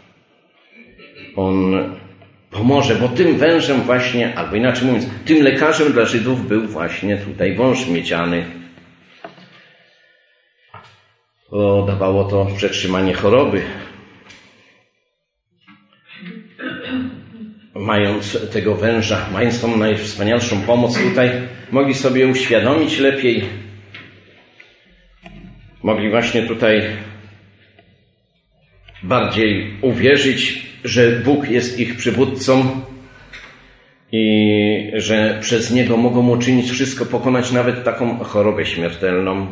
On pomoże, bo tym wężem właśnie, albo inaczej mówiąc, tym lekarzem dla Żydów był właśnie tutaj wąż miedziany. Bo dawało to przetrzymanie choroby. Mając tego węża, mając tą najwspanialszą pomoc tutaj, mogli sobie uświadomić lepiej, mogli właśnie tutaj bardziej uwierzyć, że Bóg jest ich przywódcą i że przez Niego mogą uczynić wszystko, pokonać nawet taką chorobę śmiertelną.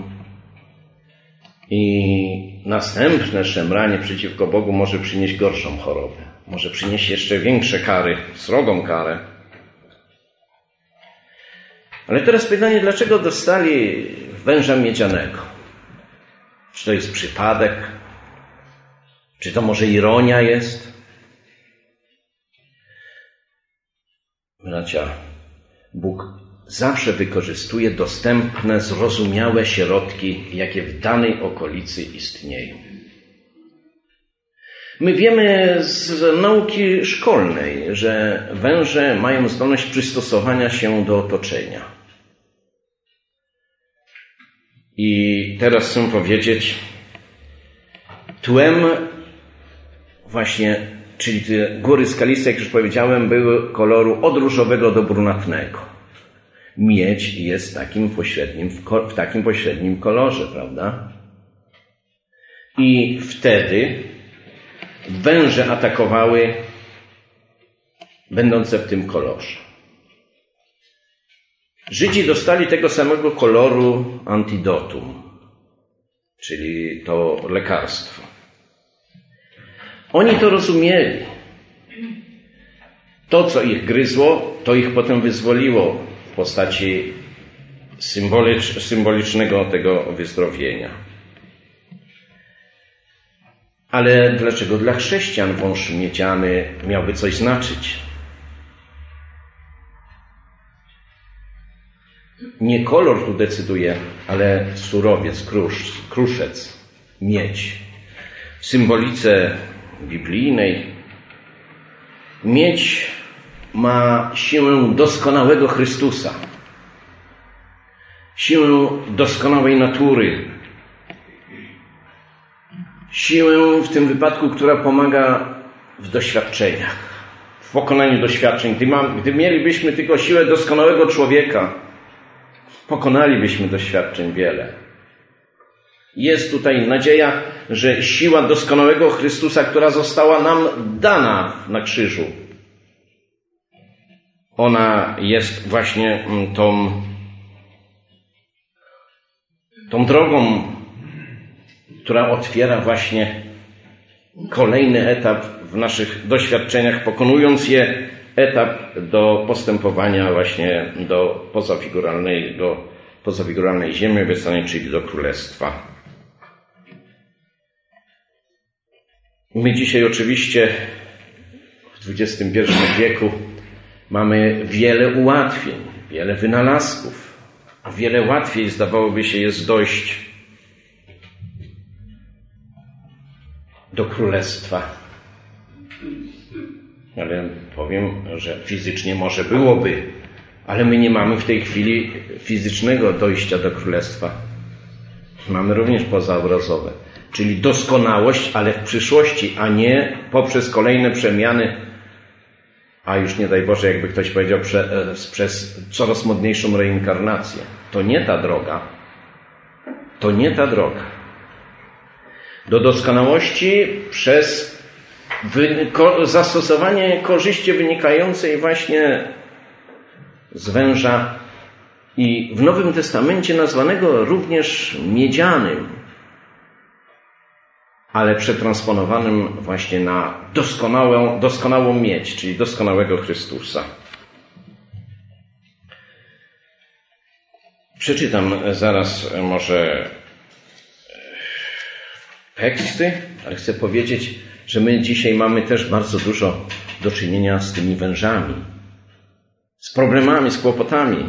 I następne szemranie przeciwko Bogu może przynieść gorszą chorobę. Może przynieść jeszcze większe kary, srogą karę. Ale teraz pytanie, dlaczego dostali węża miedzianego? Czy to jest przypadek? Czy to może ironia jest? Bracia, Bóg zawsze wykorzystuje dostępne, zrozumiałe środki, jakie w danej okolicy istnieją. My wiemy z nauki szkolnej, że węże mają zdolność przystosowania się do otoczenia. I teraz chcę powiedzieć, tłem właśnie, czyli te góry skaliste, jak już powiedziałem, były koloru od różowego do brunatnego. Miedź jest takim pośrednim, w takim pośrednim kolorze, prawda? I wtedy węże atakowały będące w tym kolorze. Żydzi dostali tego samego koloru antidotum, czyli to lekarstwo. Oni to rozumieli. To, co ich gryzło, to ich potem wyzwoliło w postaci symbolicz, symbolicznego tego wyzdrowienia. Ale dlaczego dla chrześcijan wąż miedziany miałby coś znaczyć? Nie kolor tu decyduje, ale surowiec, krusz, kruszec, miedź. W symbolice biblijnej miedź ma siłę doskonałego Chrystusa, siłę doskonałej natury, siłę w tym wypadku, która pomaga w doświadczeniach, w pokonaniu doświadczeń. Gdy, mam, gdy mielibyśmy tylko siłę doskonałego człowieka, pokonalibyśmy doświadczeń wiele. Jest tutaj nadzieja, że siła doskonałego Chrystusa, która została nam dana na krzyżu, ona jest właśnie tą, tą drogą, która otwiera właśnie kolejny etap w naszych doświadczeniach, pokonując je etap do postępowania właśnie do pozafiguralnego, pozafiguralnej ziemi obiecanej, czyli do królestwa. My dzisiaj oczywiście w dwudziestym pierwszym wieku mamy wiele ułatwień, wiele wynalazków. Wiele łatwiej zdawałoby się jest dojść do królestwa. Ale powiem, że fizycznie może byłoby, ale my nie mamy w tej chwili fizycznego dojścia do królestwa. Mamy również pozaobrazowe, czyli doskonałość, ale w przyszłości, a nie poprzez kolejne przemiany, a już nie daj Boże, jakby ktoś powiedział, prze, przez coraz modniejszą reinkarnację. To nie ta droga. To nie ta droga. Do doskonałości przez wy, ko, zastosowanie korzyści wynikającej właśnie z węża i w Nowym Testamencie nazwanego również miedzianym, ale przetransponowanym właśnie na doskonałą, doskonałą miedź, czyli doskonałego Chrystusa. Przeczytam zaraz może teksty, ale chcę powiedzieć, że my dzisiaj mamy też bardzo dużo do czynienia z tymi wężami, z problemami, z kłopotami.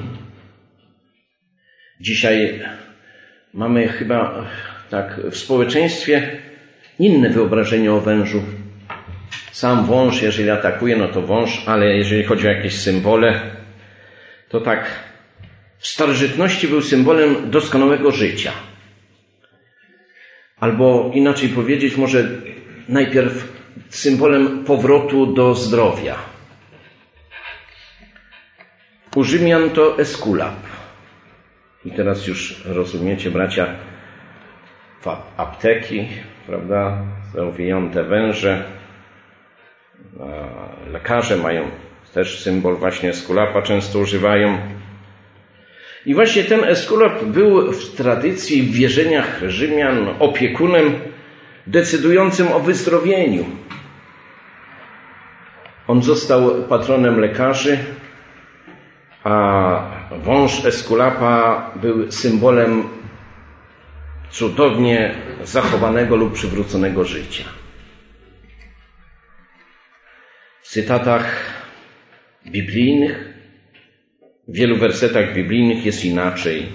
Dzisiaj mamy chyba tak w społeczeństwie inne wyobrażenie o wężu. Sam wąż, jeżeli atakuje, no to wąż, ale jeżeli chodzi o jakieś symbole, to tak w starożytności był symbolem doskonałego życia. Albo inaczej powiedzieć, może najpierw symbolem powrotu do zdrowia. U Rzymian to Eskulap. I teraz już rozumiecie, bracia, apteki, prawda, są wyjęte węże. Lekarze mają też symbol właśnie Eskulapa, często używają. I właśnie ten Eskulap był w tradycji, w wierzeniach Rzymian opiekunem decydującym o wyzdrowieniu. On został patronem lekarzy, a wąż Eskulapa był symbolem cudownie zachowanego lub przywróconego życia. W cytatach biblijnych, w wielu wersetach biblijnych jest inaczej.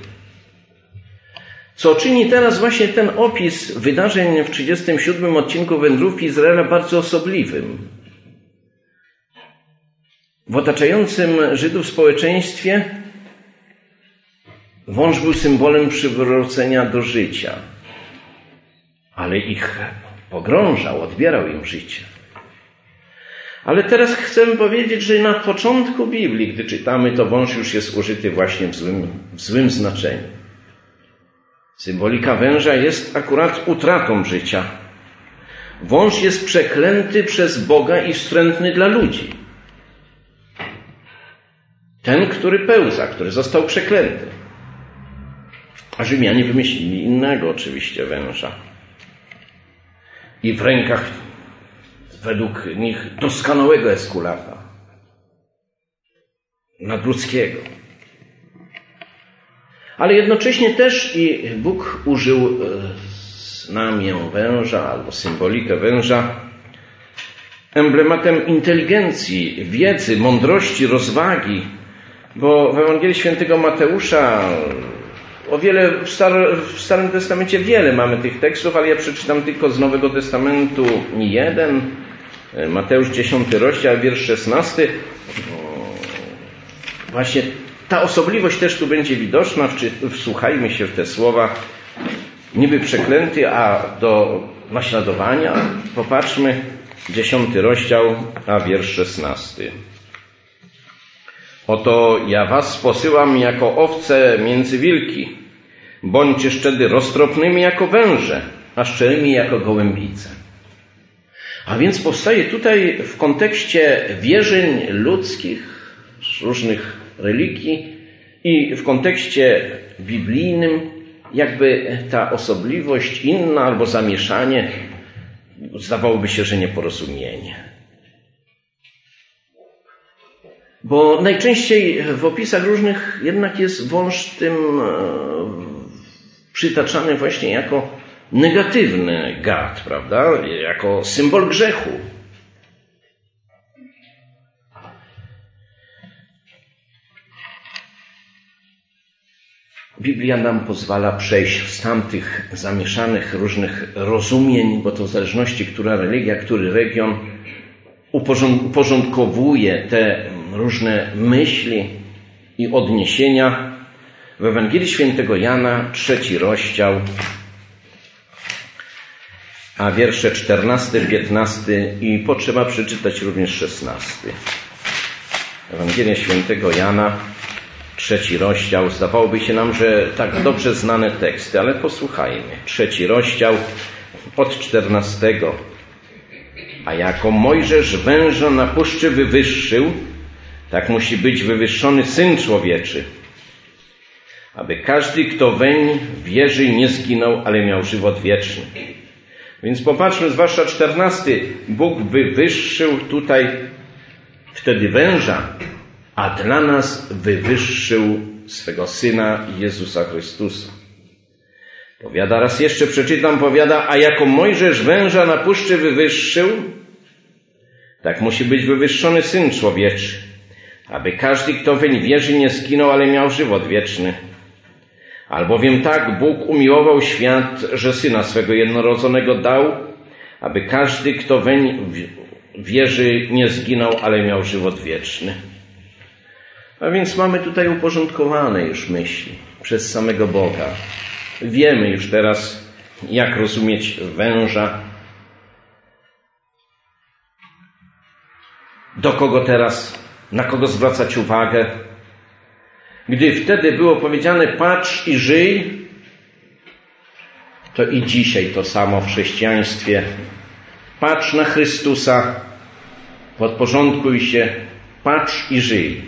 Co czyni teraz właśnie ten opis wydarzeń w trzydziestym siódmym odcinku Wędrówki Izraela bardzo osobliwym. W otaczającym Żydów społeczeństwie wąż był symbolem przywrócenia do życia, ale ich pogrążał, odbierał im życie. Ale teraz chcę powiedzieć, że na początku Biblii, gdy czytamy, to wąż już jest użyty właśnie w złym, w złym znaczeniu. Symbolika węża jest akurat utratą życia. Wąż jest przeklęty przez Boga i wstrętny dla ludzi. Ten, który pełza, który został przeklęty. A Rzymianie wymyślili innego oczywiście węża. I w rękach według nich doskonałego Eskulapa, nadludzkiego. Ale jednocześnie też i Bóg użył znamię węża albo symbolikę węża emblematem inteligencji, wiedzy, mądrości, rozwagi, bo w Ewangelii Świętego Mateusza o wiele w, Star- w Starym Testamencie wiele mamy tych tekstów, ale ja przeczytam tylko z Nowego Testamentu jeden. Mateusz dziesiąty rozdział, wiersz szesnasty. Właśnie ta osobliwość też tu będzie widoczna. Wsłuchajmy się w te słowa. Niby przeklęty, a do naśladowania. Popatrzmy, dziesiąty rozdział, a wiersz szesnasty. Oto ja was posyłam jako owce między wilki. Bądźcie wtedy roztropnymi jako węże, a szczerymi jako gołębice. A więc powstaje tutaj w kontekście wierzeń ludzkich, różnych religii i w kontekście biblijnym jakby ta osobliwość inna albo zamieszanie, zdawałoby się, że nieporozumienie. Bo najczęściej w opisach różnych jednak jest wąż tym przytaczany właśnie jako negatywny gad, prawda? Jako symbol grzechu. Biblia nam pozwala przejść z tamtych zamieszanych różnych rozumień, bo to w zależności, która religia, który region uporządkowuje te różne myśli i odniesienia. W Ewangelii Świętego Jana, trzeci rozdział, a wiersze czternasty, piętnasty i potrzeba przeczytać również szesnasty. Ewangelia Świętego Jana, trzeci rozdział. Zdawałoby się nam, że tak dobrze znane teksty, ale posłuchajmy. Trzeci rozdział od czternastego. A jako Mojżesz węża na puszczy wywyższył, tak musi być wywyższony Syn Człowieczy, aby każdy, kto weń wierzy, nie zginął, ale miał żywot wieczny. Więc popatrzmy, zwłaszcza czternasty. Bóg wywyższył tutaj wtedy węża, a dla nas wywyższył swego Syna Jezusa Chrystusa. Powiada, raz jeszcze przeczytam, powiada, a jako Mojżesz węża na puszczy wywyższył, tak musi być wywyższony Syn Człowieczy, aby każdy, kto weń wierzy, nie zginął, ale miał żywot wieczny. Albowiem tak Bóg umiłował świat, że Syna swego jednorodzonego dał, aby każdy, kto weń wierzy, nie zginął, ale miał żywot wieczny. A więc mamy tutaj uporządkowane już myśli przez samego Boga. Wiemy już teraz, jak rozumieć węża. Do kogo teraz, na kogo zwracać uwagę. Gdy wtedy było powiedziane patrz i żyj, to i dzisiaj to samo w chrześcijaństwie. Patrz na Chrystusa, podporządkuj się, patrz i żyj.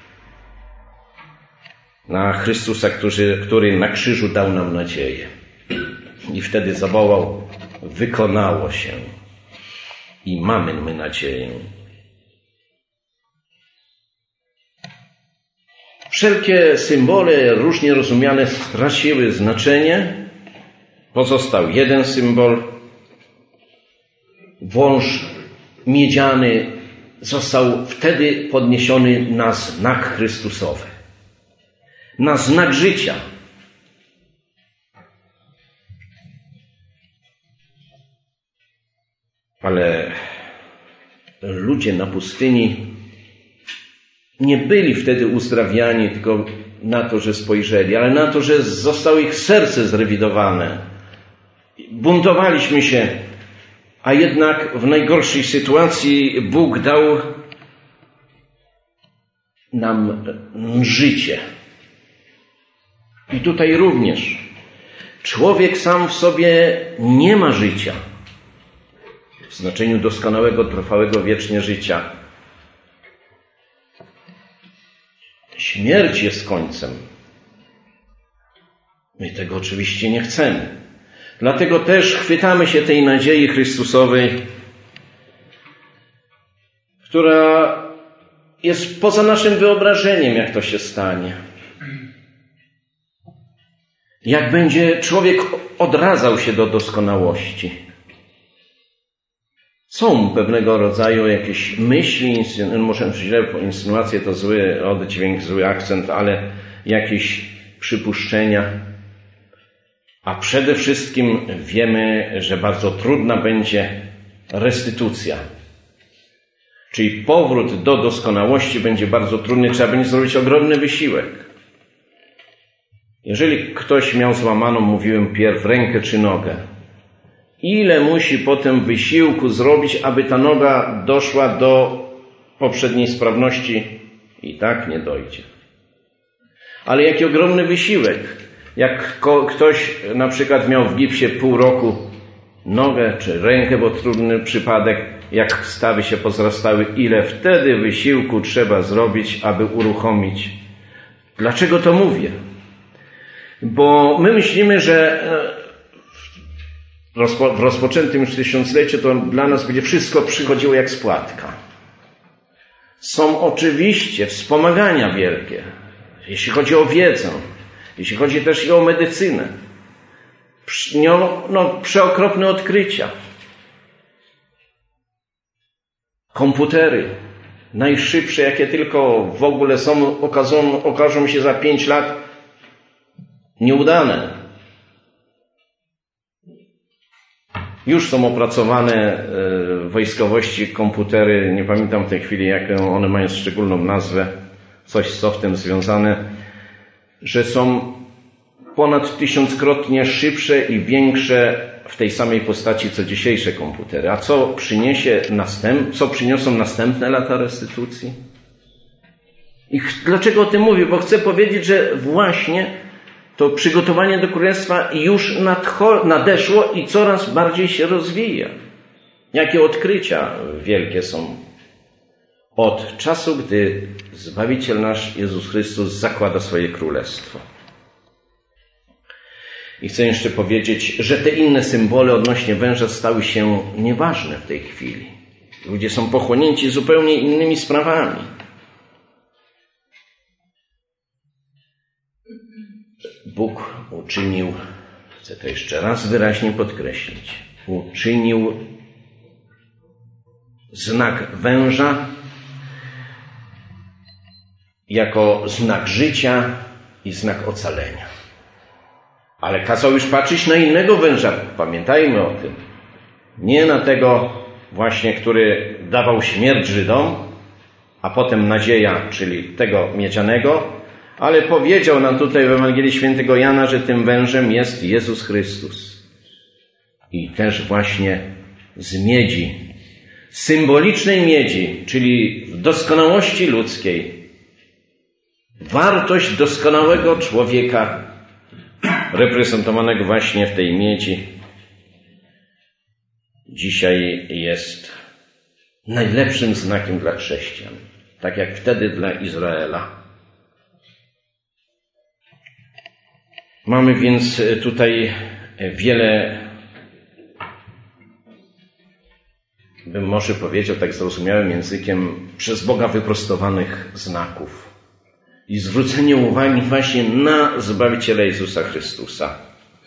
Na Chrystusa, który, który na krzyżu dał nam nadzieję. I wtedy zawołał, wykonało się. I mamy my nadzieję. Wszelkie symbole różnie rozumiane straciły znaczenie. Pozostał jeden symbol. Wąż miedziany został wtedy podniesiony na znak Chrystusowy. Na znak życia. Ale ludzie na pustyni nie byli wtedy uzdrawiani tylko na to, że spojrzeli, ale na to, że zostało ich serce zrewidowane. Buntowaliśmy się, a jednak w najgorszej sytuacji Bóg dał nam życie. I tutaj również człowiek sam w sobie nie ma życia w znaczeniu doskonałego, trwałego wiecznie życia. Śmierć jest końcem. My tego oczywiście nie chcemy. Dlatego też chwytamy się tej nadziei Chrystusowej, która jest poza naszym wyobrażeniem, jak to się stanie. Jak będzie człowiek odradzał się do doskonałości. Są pewnego rodzaju jakieś myśli, może źle, insynuacje to zły oddźwięk, zły akcent, ale jakieś przypuszczenia. A przede wszystkim wiemy, że bardzo trudna będzie restytucja. Czyli powrót do doskonałości będzie bardzo trudny, trzeba będzie zrobić ogromny wysiłek. Jeżeli ktoś miał złamaną, mówiłem pierw rękę czy nogę, ile musi potem wysiłku zrobić, aby ta noga doszła do poprzedniej sprawności? I tak nie dojdzie. Ale jaki ogromny wysiłek. Jak ktoś na przykład miał w gipsie pół roku nogę czy rękę, bo trudny przypadek, jak stawy się pozrastały, ile wtedy wysiłku trzeba zrobić, aby uruchomić. Dlaczego to mówię? Bo my myślimy, że w rozpoczętym już tysiącleciu to dla nas będzie wszystko przychodziło jak z płatka. Są oczywiście wspomagania wielkie, jeśli chodzi o wiedzę, jeśli chodzi też i o medycynę. No, no, przeokropne odkrycia. Komputery, najszybsze, jakie tylko w ogóle są, okażą, okażą się za pięć lat nieudane. Już są opracowane w wojskowości komputery, nie pamiętam w tej chwili, jaką one mają szczególną nazwę, coś z softem związane, że są ponad tysiąckrotnie szybsze i większe w tej samej postaci co dzisiejsze komputery. A co przyniesie następ, co przyniosą następne lata restytucji? I dlaczego o tym mówię? Bo chcę powiedzieć, że właśnie to przygotowanie do Królestwa już nadcho- nadeszło i coraz bardziej się rozwija. Jakie odkrycia wielkie są od czasu, gdy Zbawiciel nasz Jezus Chrystus zakłada swoje Królestwo. I chcę jeszcze powiedzieć, że te inne symbole odnośnie węża stały się nieważne w tej chwili. Ludzie są pochłonięci zupełnie innymi sprawami. Bóg uczynił, chcę to jeszcze raz wyraźnie podkreślić, uczynił znak węża jako znak życia i znak ocalenia. Ale kazał już patrzeć na innego węża, pamiętajmy o tym. Nie na tego właśnie, który dawał śmierć Żydom, a potem nadzieja, czyli tego miedzianego, ale powiedział nam tutaj w Ewangelii Świętego Jana, że tym wężem jest Jezus Chrystus. I też właśnie z miedzi, symbolicznej miedzi, czyli w doskonałości ludzkiej. Wartość doskonałego człowieka, reprezentowanego właśnie w tej miedzi, dzisiaj jest najlepszym znakiem dla chrześcijan, tak jak wtedy dla Izraela. Mamy więc tutaj wiele, bym może powiedział tak zrozumiałym językiem, przez Boga wyprostowanych znaków i zwrócenie uwagi właśnie na Zbawiciela Jezusa Chrystusa.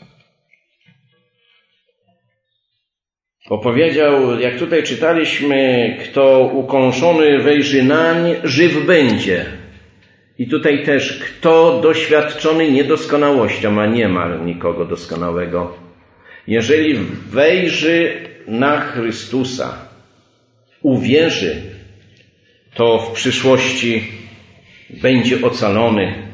Opowiedział, jak tutaj czytaliśmy, kto ukąszony wejrzy nań, żyw będzie. I tutaj też, kto doświadczony niedoskonałością, a nie ma nikogo doskonałego. Jeżeli wejrzy na Chrystusa, uwierzy, to w przyszłości będzie ocalony.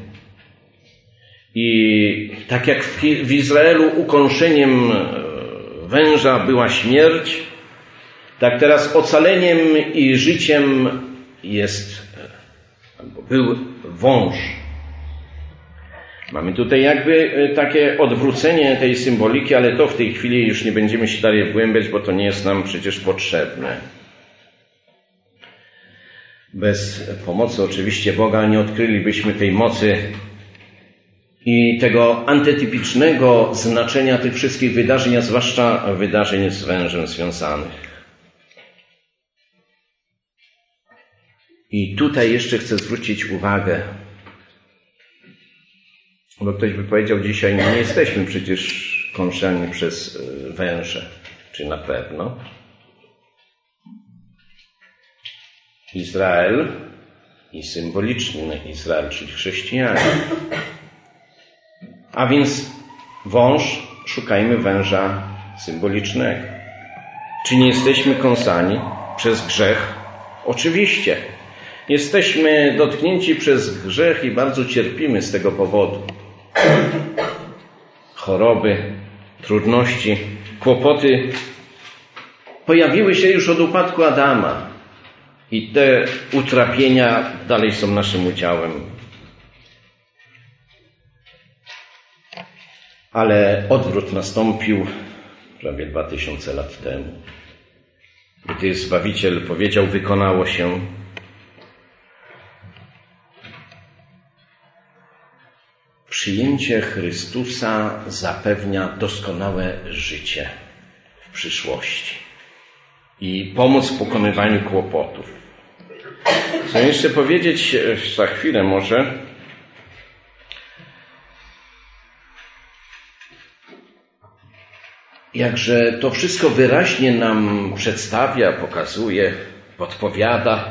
I tak jak w Izraelu ukąszeniem węża była śmierć, tak teraz ocaleniem i życiem jest, albo był wąż. Mamy tutaj jakby takie odwrócenie tej symboliki, ale to w tej chwili już nie będziemy się dalej wgłębiać, bo to nie jest nam przecież potrzebne. Bez pomocy oczywiście Boga nie odkrylibyśmy tej mocy i tego antytypicznego znaczenia tych wszystkich wydarzeń, a zwłaszcza wydarzeń z wężem związanych. I tutaj jeszcze chcę zwrócić uwagę, bo ktoś by powiedział dzisiaj, no nie jesteśmy przecież kąszeni przez węże, czy na pewno. Izrael i symboliczny Izrael, czyli chrześcijanie. A więc wąż, szukajmy węża symbolicznego. Czy nie jesteśmy kąsani przez grzech? Oczywiście. Jesteśmy dotknięci przez grzech i bardzo cierpimy z tego powodu. Choroby, trudności, kłopoty pojawiły się już od upadku Adama. I te utrapienia dalej są naszym udziałem. Ale odwrót nastąpił prawie dwa tysiące lat temu. Gdy Zbawiciel powiedział, wykonało się. Przyjęcie Chrystusa zapewnia doskonałe życie w przyszłości i pomoc w pokonywaniu kłopotów. Chcę jeszcze powiedzieć za chwilę może, jakże to wszystko wyraźnie nam przedstawia, pokazuje, podpowiada,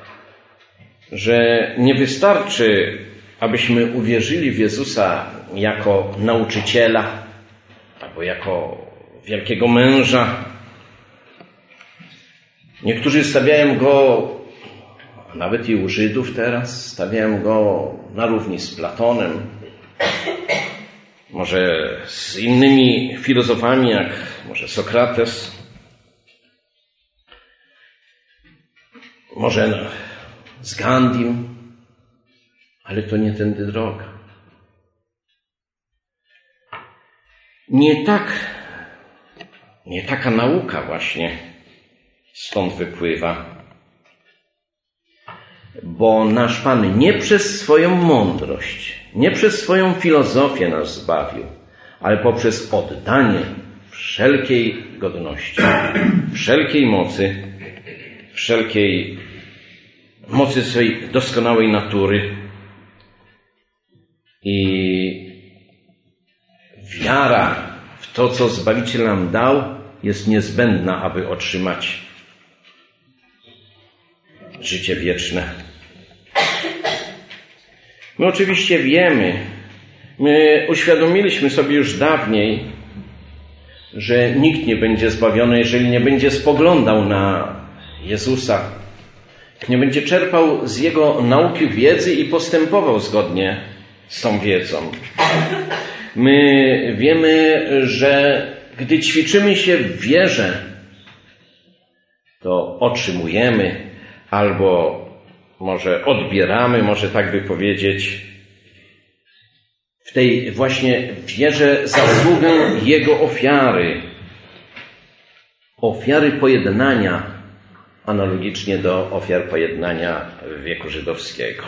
że nie wystarczy, abyśmy uwierzyli w Jezusa jako nauczyciela albo jako wielkiego męża. Niektórzy stawiają go, nawet i u Żydów teraz, stawiają go na równi z Platonem, może z innymi filozofami, jak może Sokrates, może z Gandhim, ale to nie tędy droga. Nie tak, nie taka nauka właśnie stąd wypływa, bo nasz Pan nie przez swoją mądrość, nie przez swoją filozofię nas zbawił, ale poprzez oddanie wszelkiej godności, wszelkiej mocy, wszelkiej mocy swej doskonałej natury. I wiara w to, co Zbawiciel nam dał, jest niezbędna, aby otrzymać życie wieczne. My oczywiście wiemy, my uświadomiliśmy sobie już dawniej, że nikt nie będzie zbawiony, jeżeli nie będzie spoglądał na Jezusa, nie będzie czerpał z Jego nauki wiedzy i postępował zgodnie z tą wiedzą. My wiemy, że gdy ćwiczymy się w wierze, to otrzymujemy albo może odbieramy, może tak by powiedzieć, w tej właśnie wierze zasługę Jego ofiary. Ofiary pojednania, analogicznie do ofiar pojednania wieku żydowskiego.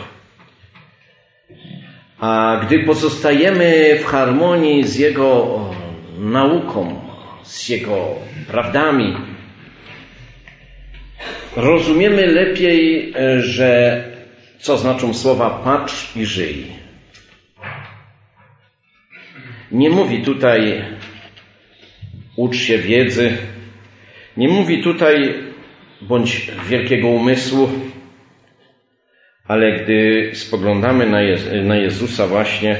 A gdy pozostajemy w harmonii z Jego nauką, z Jego prawdami, rozumiemy lepiej, że co znaczą słowa patrz i żyj. Nie mówi tutaj ucz się wiedzy, nie mówi tutaj bądź wielkiego umysłu, ale gdy spoglądamy na, Jezu, na Jezusa właśnie,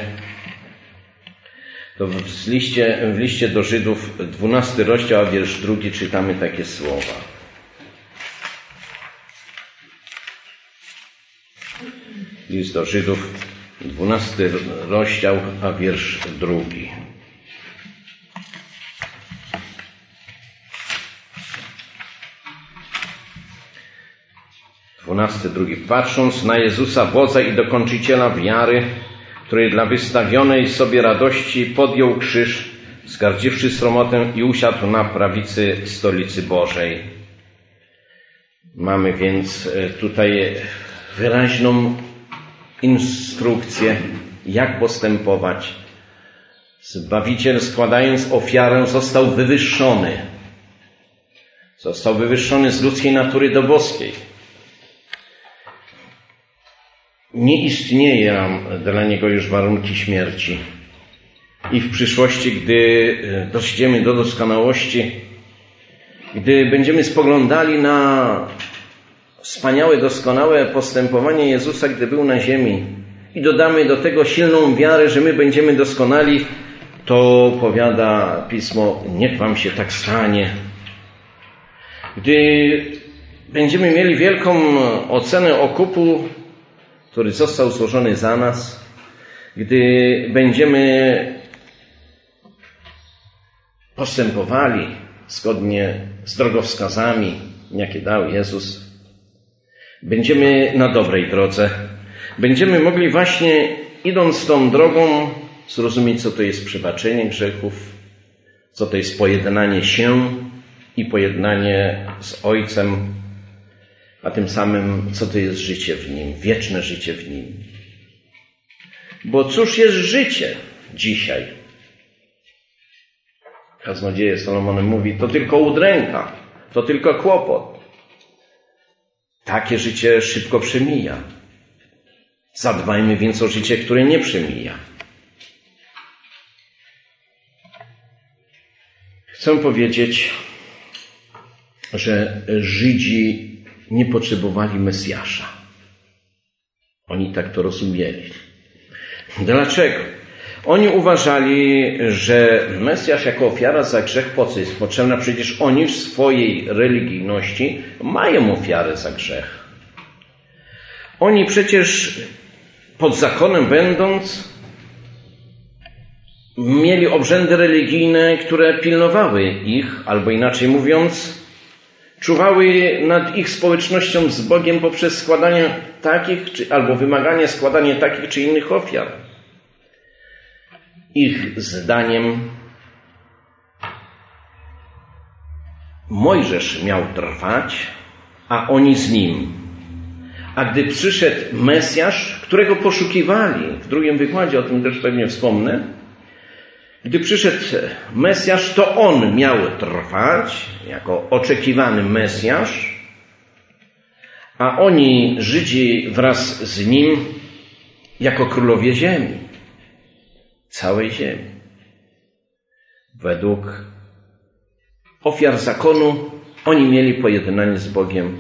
to w liście, w liście do Żydów, dwunasty rozdział, a wiersz drugi, czytamy takie słowa. List do Żydów, dwunasty rozdział, a wiersz drugi. Dwunasty, drugi. Patrząc na Jezusa, wodza i dokończyciela wiary, który dla wystawionej sobie radości podjął krzyż, zgardziwszy sromotę i usiadł na prawicy stolicy Bożej. Mamy więc tutaj wyraźną instrukcję, jak postępować. Zbawiciel, składając ofiarę, został wywyższony. Został wywyższony z ludzkiej natury do boskiej. Nie istnieją dla Niego już warunki śmierci. I w przyszłości, gdy dojdziemy do doskonałości, gdy będziemy spoglądali na wspaniałe, doskonałe postępowanie Jezusa, gdy był na ziemi, i dodamy do tego silną wiarę, że my będziemy doskonali, to powiada Pismo, niech wam się tak stanie. Gdy będziemy mieli wielką ocenę okupu, który został złożony za nas, gdy będziemy postępowali zgodnie z drogowskazami, jakie dał Jezus, będziemy na dobrej drodze. Będziemy mogli właśnie, idąc tą drogą, zrozumieć, co to jest przebaczenie grzechów, co to jest pojednanie się i pojednanie z Ojcem, a tym samym, co to jest życie w Nim, wieczne życie w Nim. Bo cóż jest życie dzisiaj? Kaznodzieje Solomon mówi, to tylko udręka, to tylko kłopot. Takie życie szybko przemija. Zadbajmy więc o życie, które nie przemija. Chcę powiedzieć, że Żydzi nie potrzebowali Mesjasza. Oni tak to rozumieli. Dlaczego? Oni uważali, że Mesjasz jako ofiara za grzech po co jest potrzebna? Przecież oni w swojej religijności mają ofiarę za grzech. Oni przecież pod zakonem będąc mieli obrzędy religijne, które pilnowały ich, albo inaczej mówiąc, czuwały nad ich społecznością z Bogiem poprzez składanie takich, czy, albo wymaganie składania takich czy innych ofiar. Ich zdaniem Mojżesz miał trwać, a oni z nim. A gdy przyszedł Mesjasz, którego poszukiwali, w drugim wykładzie o tym też pewnie wspomnę, gdy przyszedł Mesjasz, to on miał trwać jako oczekiwany Mesjasz, a oni, Żydzi, wraz z nim jako królowie ziemi, całej ziemi. Według ofiar zakonu oni mieli pojednanie z Bogiem.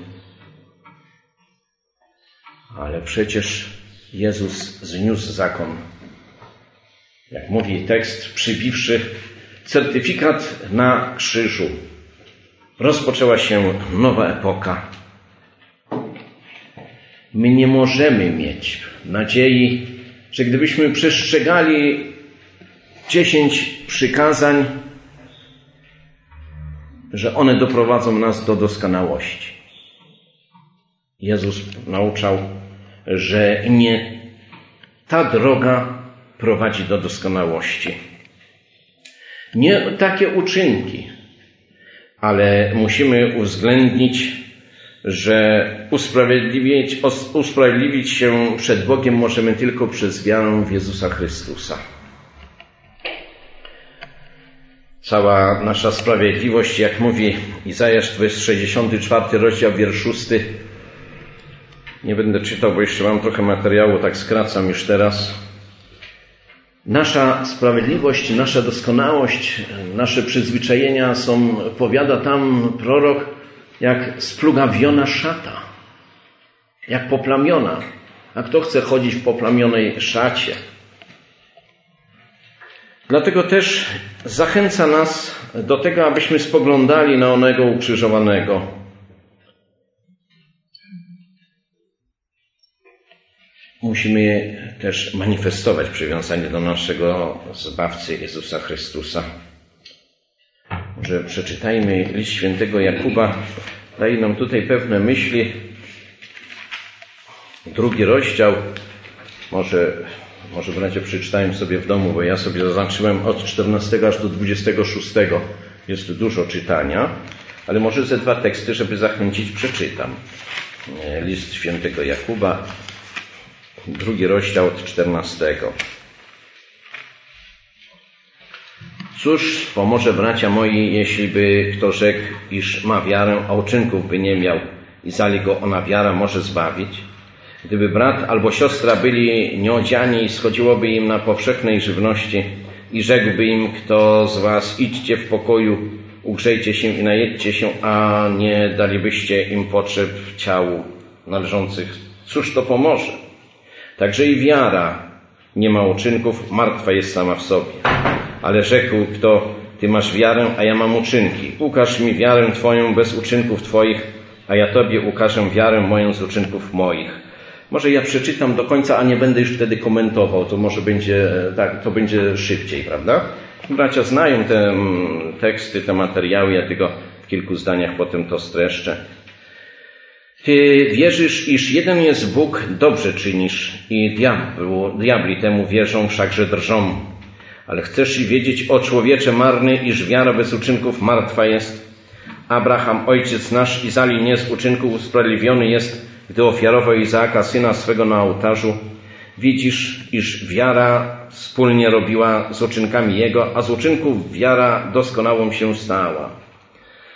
Ale przecież Jezus zniósł zakon. Jak mówi tekst, przybiwszy certyfikat na krzyżu. Rozpoczęła się nowa epoka. My nie możemy mieć nadziei, że gdybyśmy przestrzegali dziesięć przykazań, że one doprowadzą nas do doskonałości. Jezus nauczał, że nie ta droga prowadzi do doskonałości. Nie takie uczynki, ale musimy uwzględnić, że usprawiedliwić, usprawiedliwić się przed Bogiem możemy tylko przez wiarę w Jezusa Chrystusa. Cała nasza sprawiedliwość, jak mówi Izajasz, to jest sześćdziesiąty czwarty rozdział, wiersz szósty. Nie będę czytał, bo jeszcze mam trochę materiału, tak skracam już teraz. Nasza sprawiedliwość, nasza doskonałość, nasze przyzwyczajenia są, powiada tam prorok, jak splugawiona szata, jak poplamiona. A kto chce chodzić w poplamionej szacie? Dlatego też zachęca nas do tego, abyśmy spoglądali na onego ukrzyżowanego. Musimy też manifestować przywiązanie do naszego Zbawcy Jezusa Chrystusa. Może przeczytajmy list świętego Jakuba. Daje nam tutaj pewne myśli. Drugi rozdział. Może, może bracia przeczytałem sobie w domu, bo ja sobie zaznaczyłem od czternastego aż do dwudziestego szóstego. Jest dużo czytania, ale może ze dwa teksty, żeby zachęcić, przeczytam. List świętego Jakuba. Drugi rozdział od czternastego. Cóż pomoże, bracia moi, jeśli by kto rzekł, iż ma wiarę, a uczynków by nie miał i zali go ona wiara może zbawić? Gdyby brat albo siostra byli nieodziani i schodziłoby im na powszechnej żywności i rzekłby im kto z was, idźcie w pokoju, ugrzejcie się i najedźcie się, a nie dalibyście im potrzeb ciału należących, cóż to pomoże? Także i wiara nie ma uczynków, martwa jest sama w sobie. Ale rzekł kto, ty masz wiarę, a ja mam uczynki. Ukaż mi wiarę twoją bez uczynków twoich, a ja tobie ukażę wiarę moją z uczynków moich. Może ja przeczytam do końca, a nie będę już wtedy komentował. To może będzie, tak, to będzie szybciej, prawda? Bracia znają te teksty, te materiały, ja tylko w kilku zdaniach potem to streszczę. Ty wierzysz, iż jeden jest Bóg, dobrze czynisz i diablu, diabli temu wierzą, wszakże drżą. Ale chcesz i wiedzieć, o człowiecze marny, iż wiara bez uczynków martwa jest. Abraham, ojciec nasz, Izali nie z uczynków usprawiedliwiony jest, gdy ofiarował Izaaka, syna swego na ołtarzu. Widzisz, iż wiara wspólnie robiła z uczynkami jego, a z uczynków wiara doskonałą się stała.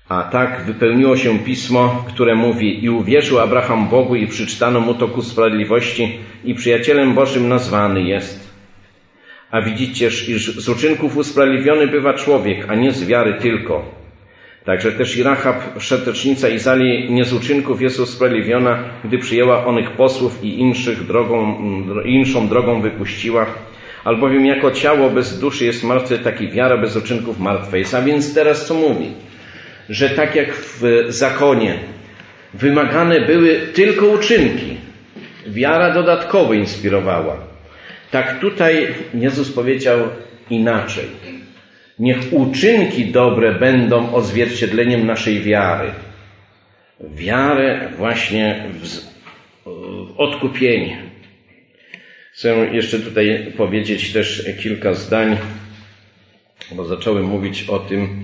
A tak wypełniło się pismo, które mówi: i uwierzył Abraham Bogu i przyczytano mu to ku sprawiedliwości i przyjacielem Bożym nazwany jest. A widzicież, iż z uczynków usprawiedliwiony bywa człowiek, a nie z wiary tylko. Także też i Rahab, szetecznica Izali, nie z uczynków jest usprawiedliwiona, gdy przyjęła onych posłów i inszych drogą, inszą drogą wypuściła. Albowiem jako ciało bez duszy jest martwe, tak i wiara bez uczynków martwa jest. A więc teraz co mówi? Że tak jak w zakonie wymagane były tylko uczynki, wiara dodatkowo inspirowała. Tak tutaj Jezus powiedział inaczej. Niech uczynki dobre będą odzwierciedleniem naszej wiary. Wiarę właśnie w odkupienie. Chcę jeszcze tutaj powiedzieć też kilka zdań, bo zacząłem mówić o tym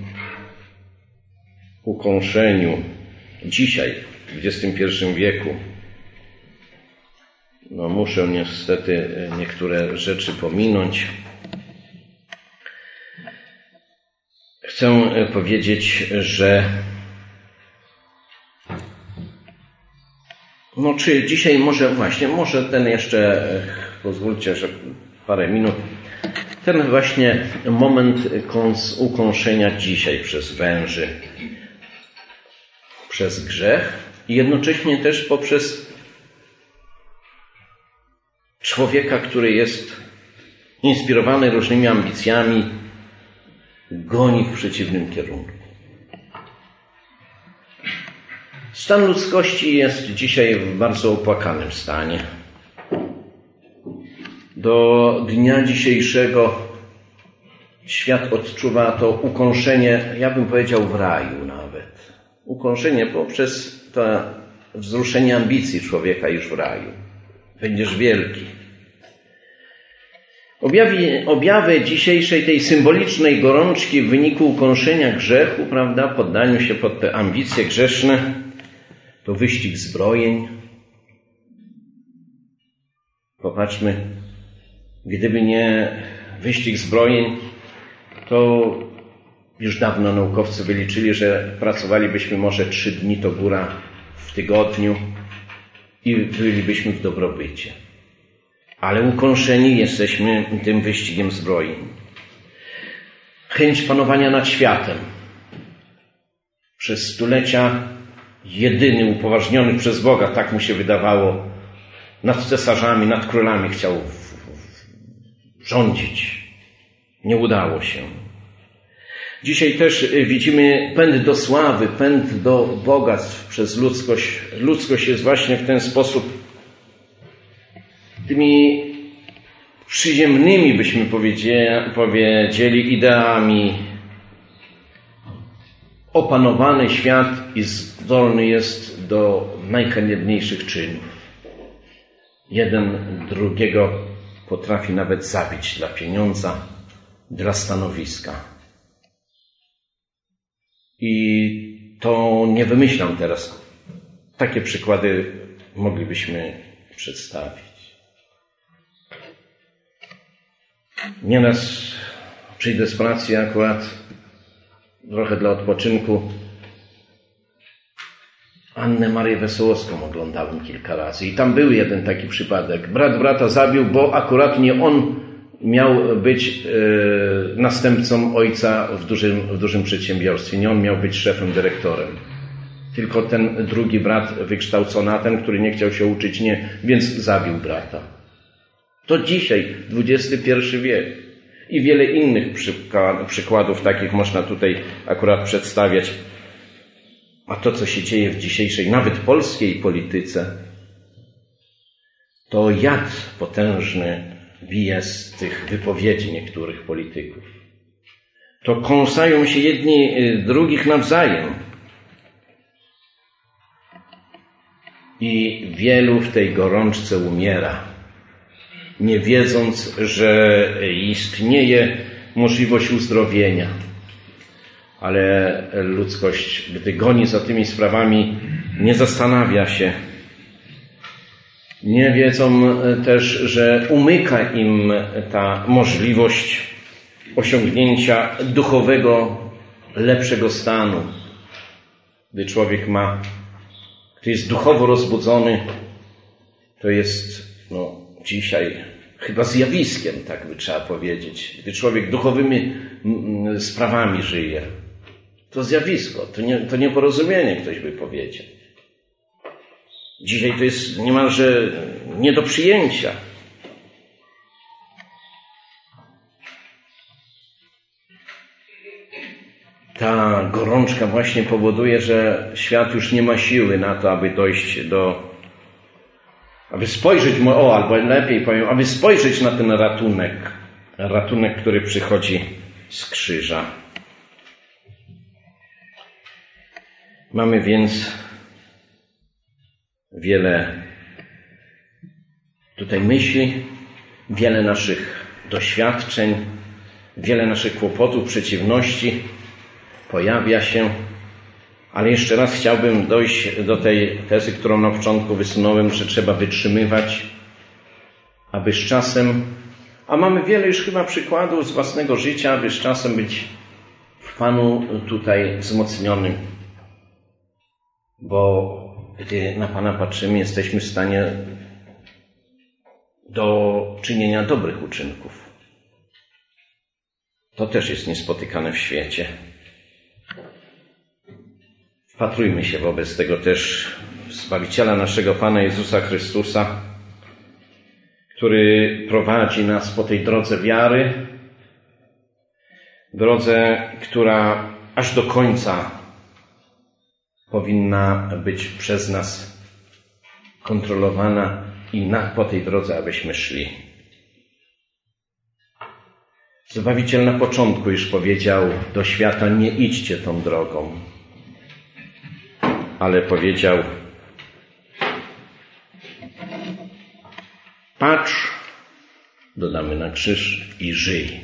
ukąszeniu dzisiaj, w dwudziestym pierwszym wieku. No muszę niestety niektóre rzeczy pominąć. Chcę powiedzieć, że no czy dzisiaj może właśnie, może ten jeszcze, pozwólcie, że parę minut, ten właśnie moment ukąszenia dzisiaj przez węży, przez grzech i jednocześnie też poprzez człowieka, który jest inspirowany różnymi ambicjami, goni w przeciwnym kierunku. Stan ludzkości jest dzisiaj w bardzo opłakanym stanie. Do dnia dzisiejszego świat odczuwa to ukąszenie, ja bym powiedział w raju nawet. Ukąszenie poprzez to wzruszenie ambicji człowieka już w raju. Będziesz wielki. Objawy, objawy dzisiejszej tej symbolicznej gorączki w wyniku ukąszenia grzechu, prawda, poddaniu się pod te ambicje grzeszne, to wyścig zbrojeń. Popatrzmy, gdyby nie wyścig zbrojeń, to już dawno naukowcy wyliczyli, że pracowalibyśmy może trzy dni to góra w tygodniu i bylibyśmy w dobrobycie. Ale ukąszeni jesteśmy tym wyścigiem zbrojeń. Chęć panowania nad światem. Przez stulecia jedyny, upoważniony przez Boga, tak mu się wydawało, nad cesarzami, nad królami chciał rządzić. Nie udało się. Dzisiaj też widzimy pęd do sławy, pęd do bogactw przez ludzkość. Ludzkość jest właśnie w ten sposób tymi przyziemnymi, byśmy powiedzieli, ideami opanowany świat i zdolny jest do najhaniebniejszych czynów. Jeden drugiego potrafi nawet zabić dla pieniądza, dla stanowiska. I to nie wymyślam teraz. Takie przykłady moglibyśmy przedstawić. Nieraz przyjdę z pracy akurat trochę dla odpoczynku. Annę Marię Wesołowską oglądałem kilka razy i tam był jeden taki przypadek. Brat brata zabił, bo akurat nie on miał być e, następcą ojca w dużym, w dużym przedsiębiorstwie. Nie on miał być szefem, dyrektorem. Tylko ten drugi brat wykształcony, a ten, który nie chciał się uczyć, nie, więc zabił brata. To dzisiaj, dwudziesty pierwszy wiek. I wiele innych przykładów takich można tutaj akurat przedstawiać. A to, co się dzieje w dzisiejszej, nawet polskiej polityce, to jad potężny bije z tych wypowiedzi niektórych polityków. To kąsają się jedni drugich nawzajem. I wielu w tej gorączce umiera, nie wiedząc, że istnieje możliwość uzdrowienia. Ale ludzkość, gdy goni za tymi sprawami, nie zastanawia się. Nie wiedzą też, że umyka im ta możliwość osiągnięcia duchowego, lepszego stanu. Gdy człowiek ma, gdy jest duchowo rozbudzony, to jest no, dzisiaj chyba zjawiskiem, tak by trzeba powiedzieć. Gdy człowiek duchowymi sprawami żyje, to zjawisko, to, nie, to nieporozumienie, ktoś by powiedział. Dzisiaj to jest niemalże nie do przyjęcia. Ta gorączka właśnie powoduje, że świat już nie ma siły na to, aby dojść do, aby spojrzeć, o, albo lepiej powiem, aby spojrzeć na ten ratunek, ratunek, który przychodzi z krzyża. Mamy więc wiele tutaj myśli, wiele naszych doświadczeń, wiele naszych kłopotów, przeciwności pojawia się, ale jeszcze raz chciałbym dojść do tej tezy, którą na początku wysunąłem, że trzeba wytrzymywać, aby z czasem, a mamy wiele już chyba przykładów z własnego życia, aby z czasem być w Panu tutaj wzmocnionym, bo gdy na Pana patrzymy, jesteśmy w stanie do czynienia dobrych uczynków. To też jest niespotykane w świecie. Wpatrujmy się wobec tego też w Zbawiciela naszego Pana Jezusa Chrystusa, który prowadzi nas po tej drodze wiary, drodze, która aż do końca powinna być przez nas kontrolowana i na, po tej drodze, abyśmy szli. Zbawiciel na początku już powiedział do świata: nie idźcie tą drogą. Ale powiedział: patrz, dodamy na krzyż, i żyj.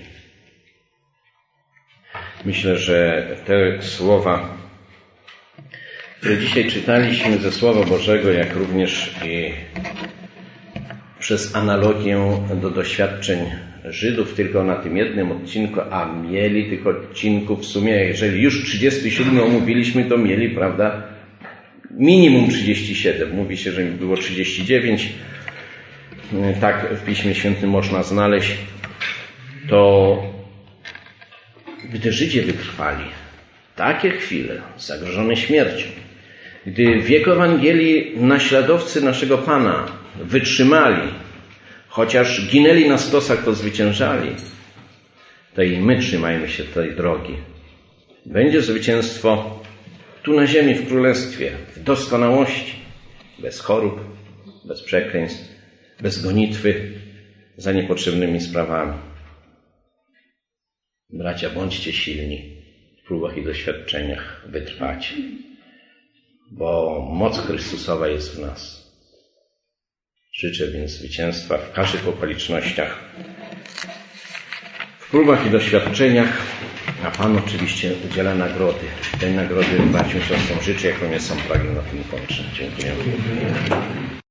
Myślę, że te słowa, które dzisiaj czytaliśmy ze Słowa Bożego, jak również i przez analogię do doświadczeń Żydów, tylko na tym jednym odcinku, a mieli tych odcinków w sumie, jeżeli już trzydzieści siedem omówiliśmy, to mieli, prawda, minimum trzydzieści siedem. Mówi się, że było trzydzieści dziewięć. Tak w Piśmie Świętym można znaleźć. To gdy Żydzi wytrwali takie chwile zagrożone śmiercią, gdy w wieku Ewangelii naśladowcy naszego Pana wytrzymali, chociaż ginęli na stosach, to zwyciężali, to i my trzymajmy się tej drogi. Będzie zwycięstwo tu na ziemi, w Królestwie, w doskonałości, bez chorób, bez przekleństw, bez gonitwy za niepotrzebnymi sprawami. Bracia, bądźcie silni w próbach i doświadczeniach, wytrwacie, bo moc Chrystusowa jest w nas. Życzę więc zwycięstwa w każdych okolicznościach, w próbach i doświadczeniach, a Pan oczywiście udziela nagrody. Tej nagrody braciom i siostrom życzę, jaką jest sam pragnę na tym kończę. Dziękuję.